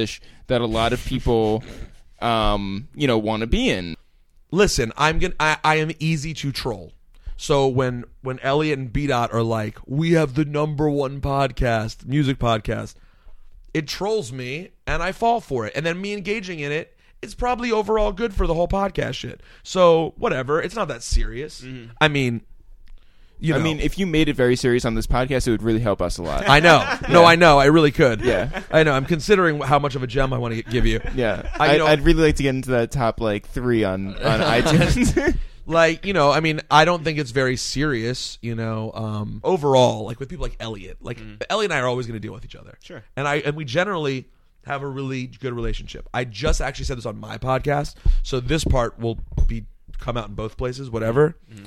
of people want to be in. Listen, I am easy to troll. So when Elliot and B-Dot are like, we have the #1 podcast, music podcast, it trolls me and I fall for it. And then me engaging in it, it's probably overall good for the whole podcast shit. So whatever, it's not that serious. Mm-hmm. I mean, you know. I mean, if you made it very serious on this podcast, it would really help us a lot. I know. No, I know. I really could. Yeah. I know. I'm considering how much of a gem I want to give you. Yeah. I'd really like to get into that top like 3 on iTunes. Like, you know, I mean, I don't think it's very serious, you know, overall, like with people like Elliot. Like, Elliot and I are always going to deal with each other. Sure. And we generally have a really good relationship. I just actually said this on my podcast, so this part will come out in both places, whatever. Mm-hmm.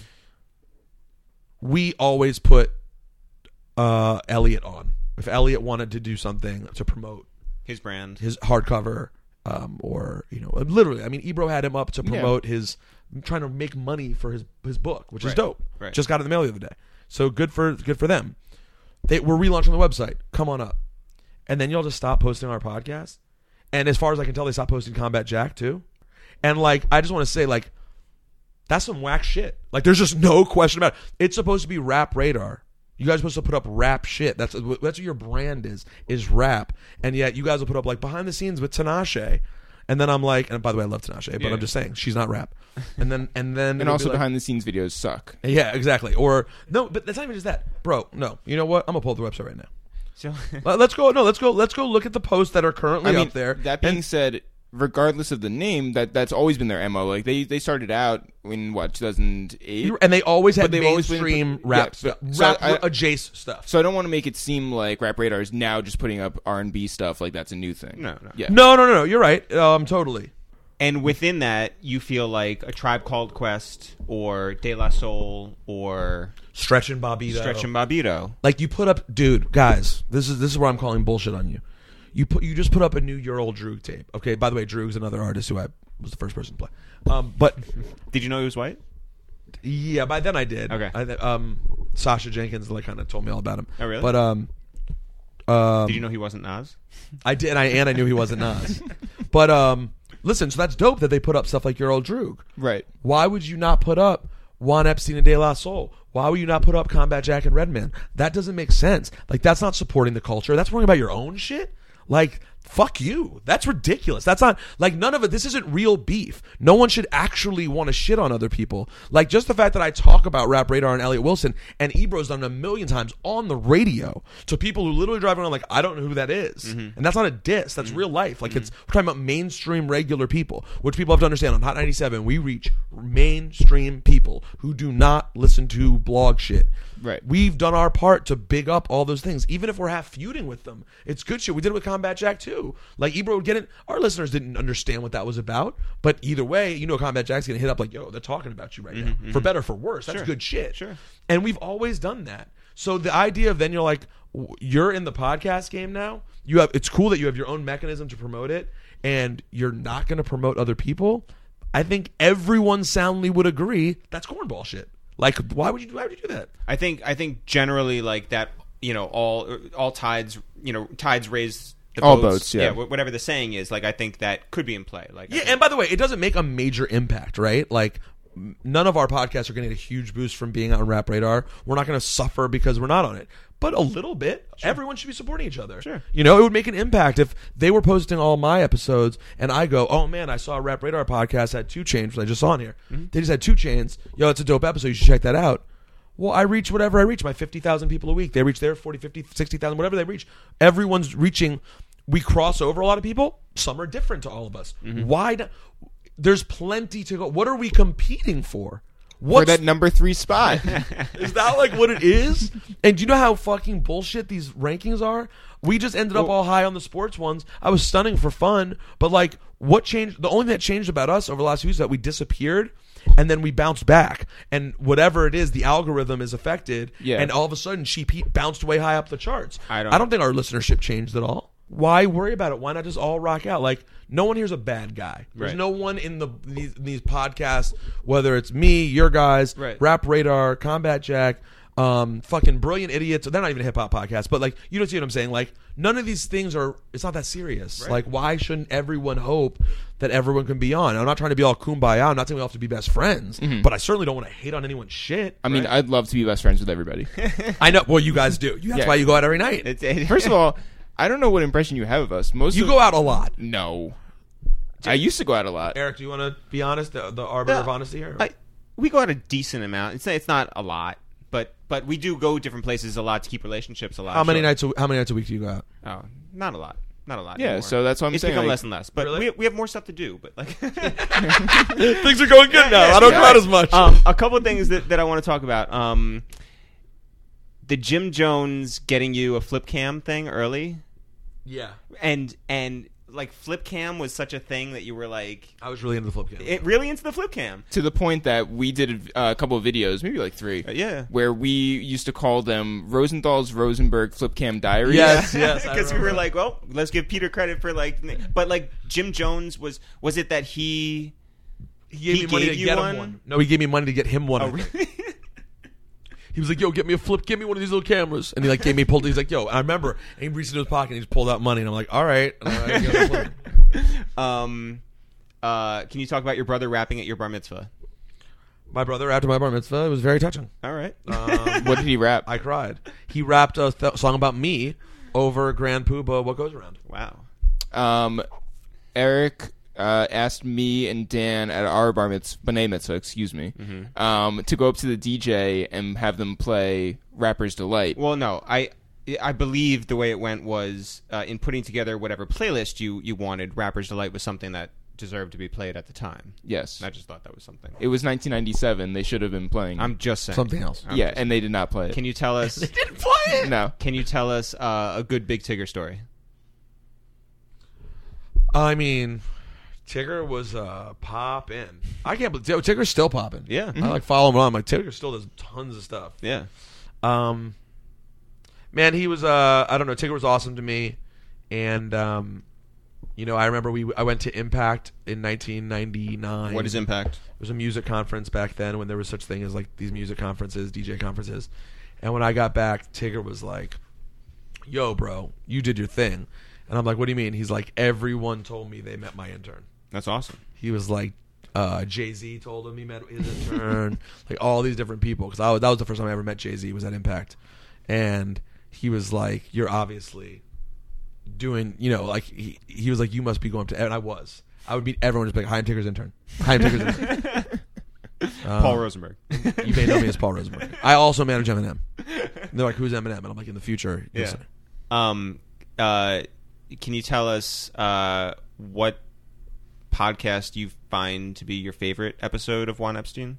We always put Elliot on. If Elliot wanted to do something to promote his brand, his hardcover, or, you know, literally, I mean, Ebro had him up to promote his trying to make money for his book, which is dope. Right. Just got it in the mail the other day. So good for them. We're relaunching the website. Come on up. And then y'all just stop posting our podcast. And as far as I can tell, they stopped posting Combat Jack too. And like, I just want to say, like, that's some whack shit. Like, there's just no question about it. It's supposed to be Rap Radar. You guys are supposed to put up rap shit. That's what your brand is rap. And yet you guys will put up like behind the scenes with Tinashe. And then I'm like, and by the way, I love Tinashe, but I'm just saying she's not rap. And then and also like, behind the scenes videos suck. Yeah, exactly. Or no, but that's not even just that, bro. No, you know what? I'm gonna pull up the website right now. So let's go. No, let's go look at the posts that are currently up there. That being said, regardless of the name, that's always been their MO. Like they started out in 2008, and they always had mainstream rap stuff, adjacent stuff. So I don't want to make it seem like Rap Radar is now just putting up R&B stuff like that's a new thing. No. Yeah. No. You're right. Totally. And within that, you feel like A Tribe Called Quest or De La Soul or Stretch and Bobbito. Like you put up, dude, guys. This is where I'm calling bullshit on you. You just put up a new Ural Droog tape. Okay, by the way, Droog's another artist who I was the first person to play. But did you know he was white? Yeah, by then I did. Okay. Sasha Jenkins like kind of told me all about him. Oh really? But did you know he wasn't Nas? I did. I knew he wasn't Nas. But listen, so that's dope that they put up stuff like Ural Droog. Right. Why would you not put up Juan Epstein and De La Soul? Why would you not put up Combat Jack and Redman? That doesn't make sense. Like, that's not supporting the culture. That's worrying about your own shit. Like, fuck you. That's ridiculous. That's not, like, none of it. This isn't real beef. No one should actually want to shit on other people. Like, just the fact that I talk about Rap Radar and Elliot Wilson, and Ebro's done it a million times on the radio to people who literally drive around like, I don't know who that is. And that's not a diss. That's real life. Like, we're talking about mainstream regular people, which people have to understand. On Hot 97, we reach mainstream people who do not listen to blog shit. Right. We've done our part to big up all those things, even if we're half feuding with them. It's good shit. We did it with Combat Jack too. Like, Ebro would get it. Our listeners didn't understand what that was about, but either way, Combat Jack's gonna hit up like, yo, they're talking about you right now, for better or for worse. That's good shit. Sure. And we've always done that. So the idea of then you're like, you're in the podcast game now. It's cool that you have your own mechanism to promote it, and you're not going to promote other people. I think everyone soundly would agree that's cornball shit. Like, why would you do that? I think generally, like, that, all tides, tides raise the all boats. boats, yeah. Whatever the saying is, like, I think that could be in play. Like, yeah, and by the way, it doesn't make a major impact, right? Like, none of our podcasts are going to get a huge boost from being on Rap Radar. We're not going to suffer because we're not on it. But a little bit. Sure. Everyone should be supporting each other. Sure. It would make an impact if they were posting all my episodes and I go, oh man, I saw a Rap Radar podcast had 2 Chainz, which I just saw on here. They just had 2 Chainz. Yo, it's a dope episode. You should check that out. Well, I reach whatever I reach. My 50,000 people a week. They reach their 40, 50, 60,000, whatever they reach. Everyone's reaching. We cross over a lot of people. Some are different to all of us. Why not? There's plenty to go. What are we competing for? For that number 3 spot. Is that like what it is? And do you know how fucking bullshit these rankings are? We just ended up all high on the sports ones. I was stunning for fun, but like, what changed? The only thing that changed about us over the last few weeks is that we disappeared and then we bounced back. And whatever it is, the algorithm is affected. Yeah. And all of a sudden, Sheep Heat bounced way high up the charts. I don't think our listenership changed at all. Why worry about it? Why not just all rock out? Like, no one here's a bad guy. There's no one in these podcasts, whether it's me, your guys, Rap Radar, Combat Jack, fucking Brilliant Idiots. They're not even a hip hop podcast, but like, you don't see what I'm saying? Like, none of these things it's not that serious. Like, why shouldn't everyone hope that everyone can be on? I'm not trying to be all kumbaya. I'm not saying we all have to be best friends, but I certainly don't want to hate on anyone's shit. I mean, I'd love to be best friends with everybody. I know. Well, you guys do. That's why you go out every night. First of all, I don't know what impression you have of us. You go out a lot. No. I used to go out a lot. Eric, do you want to be honest? The arbiter of honesty here? We go out a decent amount. It's not a lot, but we do go different places a lot to keep relationships alive. How many nights a week do you go out? Oh, not a lot. Not a lot. Yeah, anymore. So that's what I'm saying. It's become less and less. But really? we have more stuff to do. But like things are going good now. I don't go out as much. A couple of things that I want to talk about. The Jim Jones getting you a flip cam thing early. Yeah. And like flip cam was such a thing that you were like, I was really into the flip cam. Really into the flip cam. To the point that we did a couple of videos, maybe like 3. Where we used to call them Rosenthal's Rosenberg flip cam diaries. Yes. Because we were like, well, let's give Peter credit for like, but like Jim Jones was it that he gave me money to get him one? No, he gave me money to get him one. Oh, really? He was like, yo, get me one of these little cameras. And he like gave me, he's like, yo, I remember. And he reached into his pocket and he just pulled out money. And I'm like, all right. Can you talk about your brother rapping at your bar mitzvah? My brother, after my bar mitzvah, it was very touching. All right. What did he rap? I cried. He rapped a song about me over Grand Poobah, What Goes Around. Wow. Eric asked me and Dan at our B'nai Mitzvah, to go up to the DJ and have them play Rapper's Delight. Well, no, I believe the way it went was in putting together whatever playlist you wanted, Rapper's Delight was something that deserved to be played at the time. Yes. I just thought that was something. It was 1997. They should have been playing. I'm just saying. Something else. And they did not play it. Can you tell us... They didn't play it? No. Can you tell us a good Big Tigger story? I mean... Tigger was popping. I can't believe Tigger's still popping. Yeah. I like follow him on. I'm like, Tigger still does tons of stuff. Yeah. Man, he was I don't know, Tigger was awesome to me. And I remember I went to Impact in 1999. What is Impact? It was a music conference back then when there was such thing as like these music conferences, DJ conferences. And when I got back, Tigger was like, yo, bro, you did your thing. And I'm like, what do you mean? He's like, everyone told me they met my intern. That's awesome. He was like, Jay-Z told him he met his intern. Like all these different people, because that was the first time I ever met Jay-Z, was at Impact, and he was like, "You're obviously doing, like he was like, you must be going to," and I would meet everyone just be like, "Hi, I'm Ticker's intern. Hi, I'm Ticker's intern." Paul Rosenberg. You may know me as Paul Rosenberg. I also manage Eminem. They're like, "Who's Eminem?" And I'm like, "In the future." Yeah. Can you tell us what podcast you find to be your favorite episode of Juan Epstein?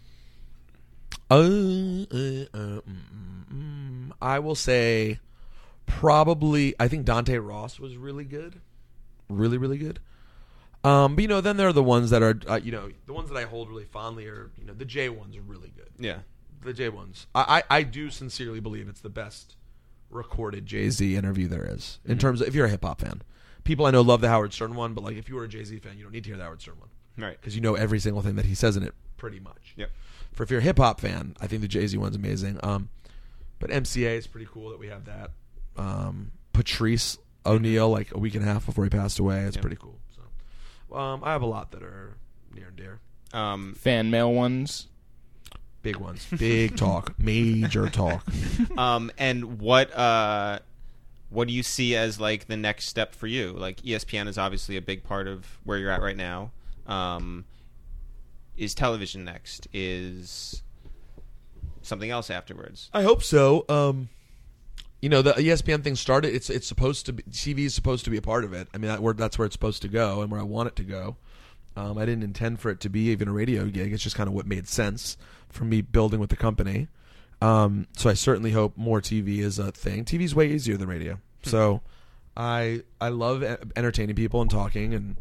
I will say probably, I think Dante Ross was really good. Really, really good. But, then there are the ones that are, the ones that I hold really fondly are, the J ones are really good. Yeah. The J ones. I do sincerely believe it's the best recorded Jay-Z interview there is. In terms of, if you're a hip-hop fan. People I know love the Howard Stern one, but like if you were a Jay-Z fan, you don't need to hear the Howard Stern one. Right. Because you know every single thing that he says in it, pretty much. Yep. For if you're a hip-hop fan, I think the Jay-Z one's amazing. But MCA is pretty cool that we have that. Patrice O'Neal, like a week and a half before he passed away. It's pretty cool. So, I have a lot that are near and dear. Fan mail ones. Big ones. Big talk. Major talk. And what do you see as like the next step for you? Like ESPN is obviously a big part of where you're at right now. Is television next? Is something else afterwards? I hope so. The ESPN thing started. It's supposed to be, TV is supposed to be a part of it. I mean, that's where it's supposed to go and where I want it to go. I didn't intend for it to be even a radio gig. It's just kind of what made sense for me building with the company. So I certainly hope more TV is a thing. TV's way easier than radio. So I love entertaining people and talking, and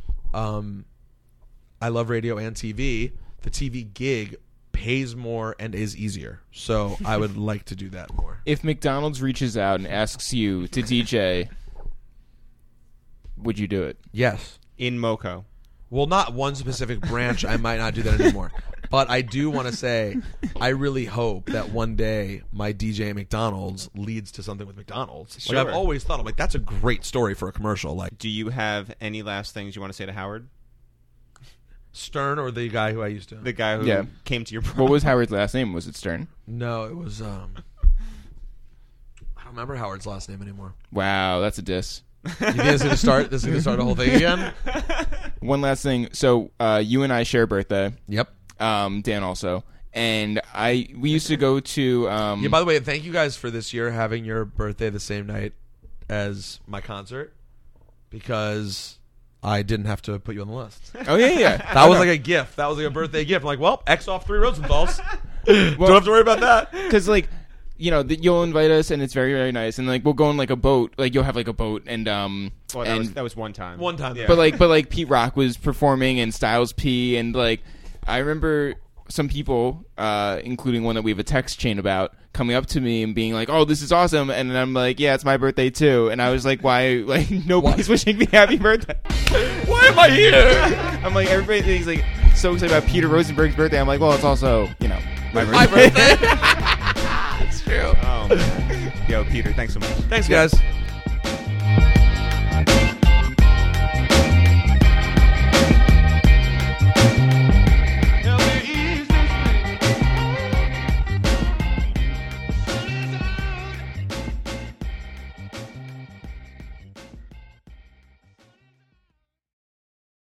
I love radio and TV. The TV gig pays more and is easier. So I would like to do that more. If McDonald's reaches out and asks you to DJ, would you do it? Yes. In Moco. Well, not one specific branch. I might not do that anymore. But I do want to say, I really hope that one day my DJ at McDonald's leads to something with McDonald's. Sure. Like I've always thought, I'm like, that's a great story for a commercial. Like, do you have any last things you want to say to Howard? Stern or the guy who I used to? The guy who came to your prom. What was Howard's last name? Was it Stern? No, it was, I don't remember Howard's last name anymore. Wow, that's a diss. You think this is going to start the whole thing again? One last thing. So you and I share a birthday. Yep. Dan also. And we used to go to... yeah, by the way, thank you guys for this year having your birthday the same night as my concert, because I didn't have to put you on the list. Oh, yeah. That was like a gift. That was like a birthday gift. I'm like, well, X off 3 Rosenthal's. Don't have to worry about that. Because, like... you'll invite us, and it's very, very nice, and like we'll go on like a boat. Like you'll have like a boat, and that was one time. One time, yeah. But like Pete Rock was performing, and Styles P, and like I remember some people, including one that we have a text chain about, coming up to me and being like, "Oh, this is awesome," and I'm like, "Yeah, it's my birthday too," and I was like, "Why? Like nobody's wishing me happy birthday? Why am I here?" I'm like, everybody's like so excited about Peter Rosenberg's birthday. I'm like, well, it's also my birthday. My birthday. It's true. Oh man. Yo, Peter, thanks so much. Thanks, guys.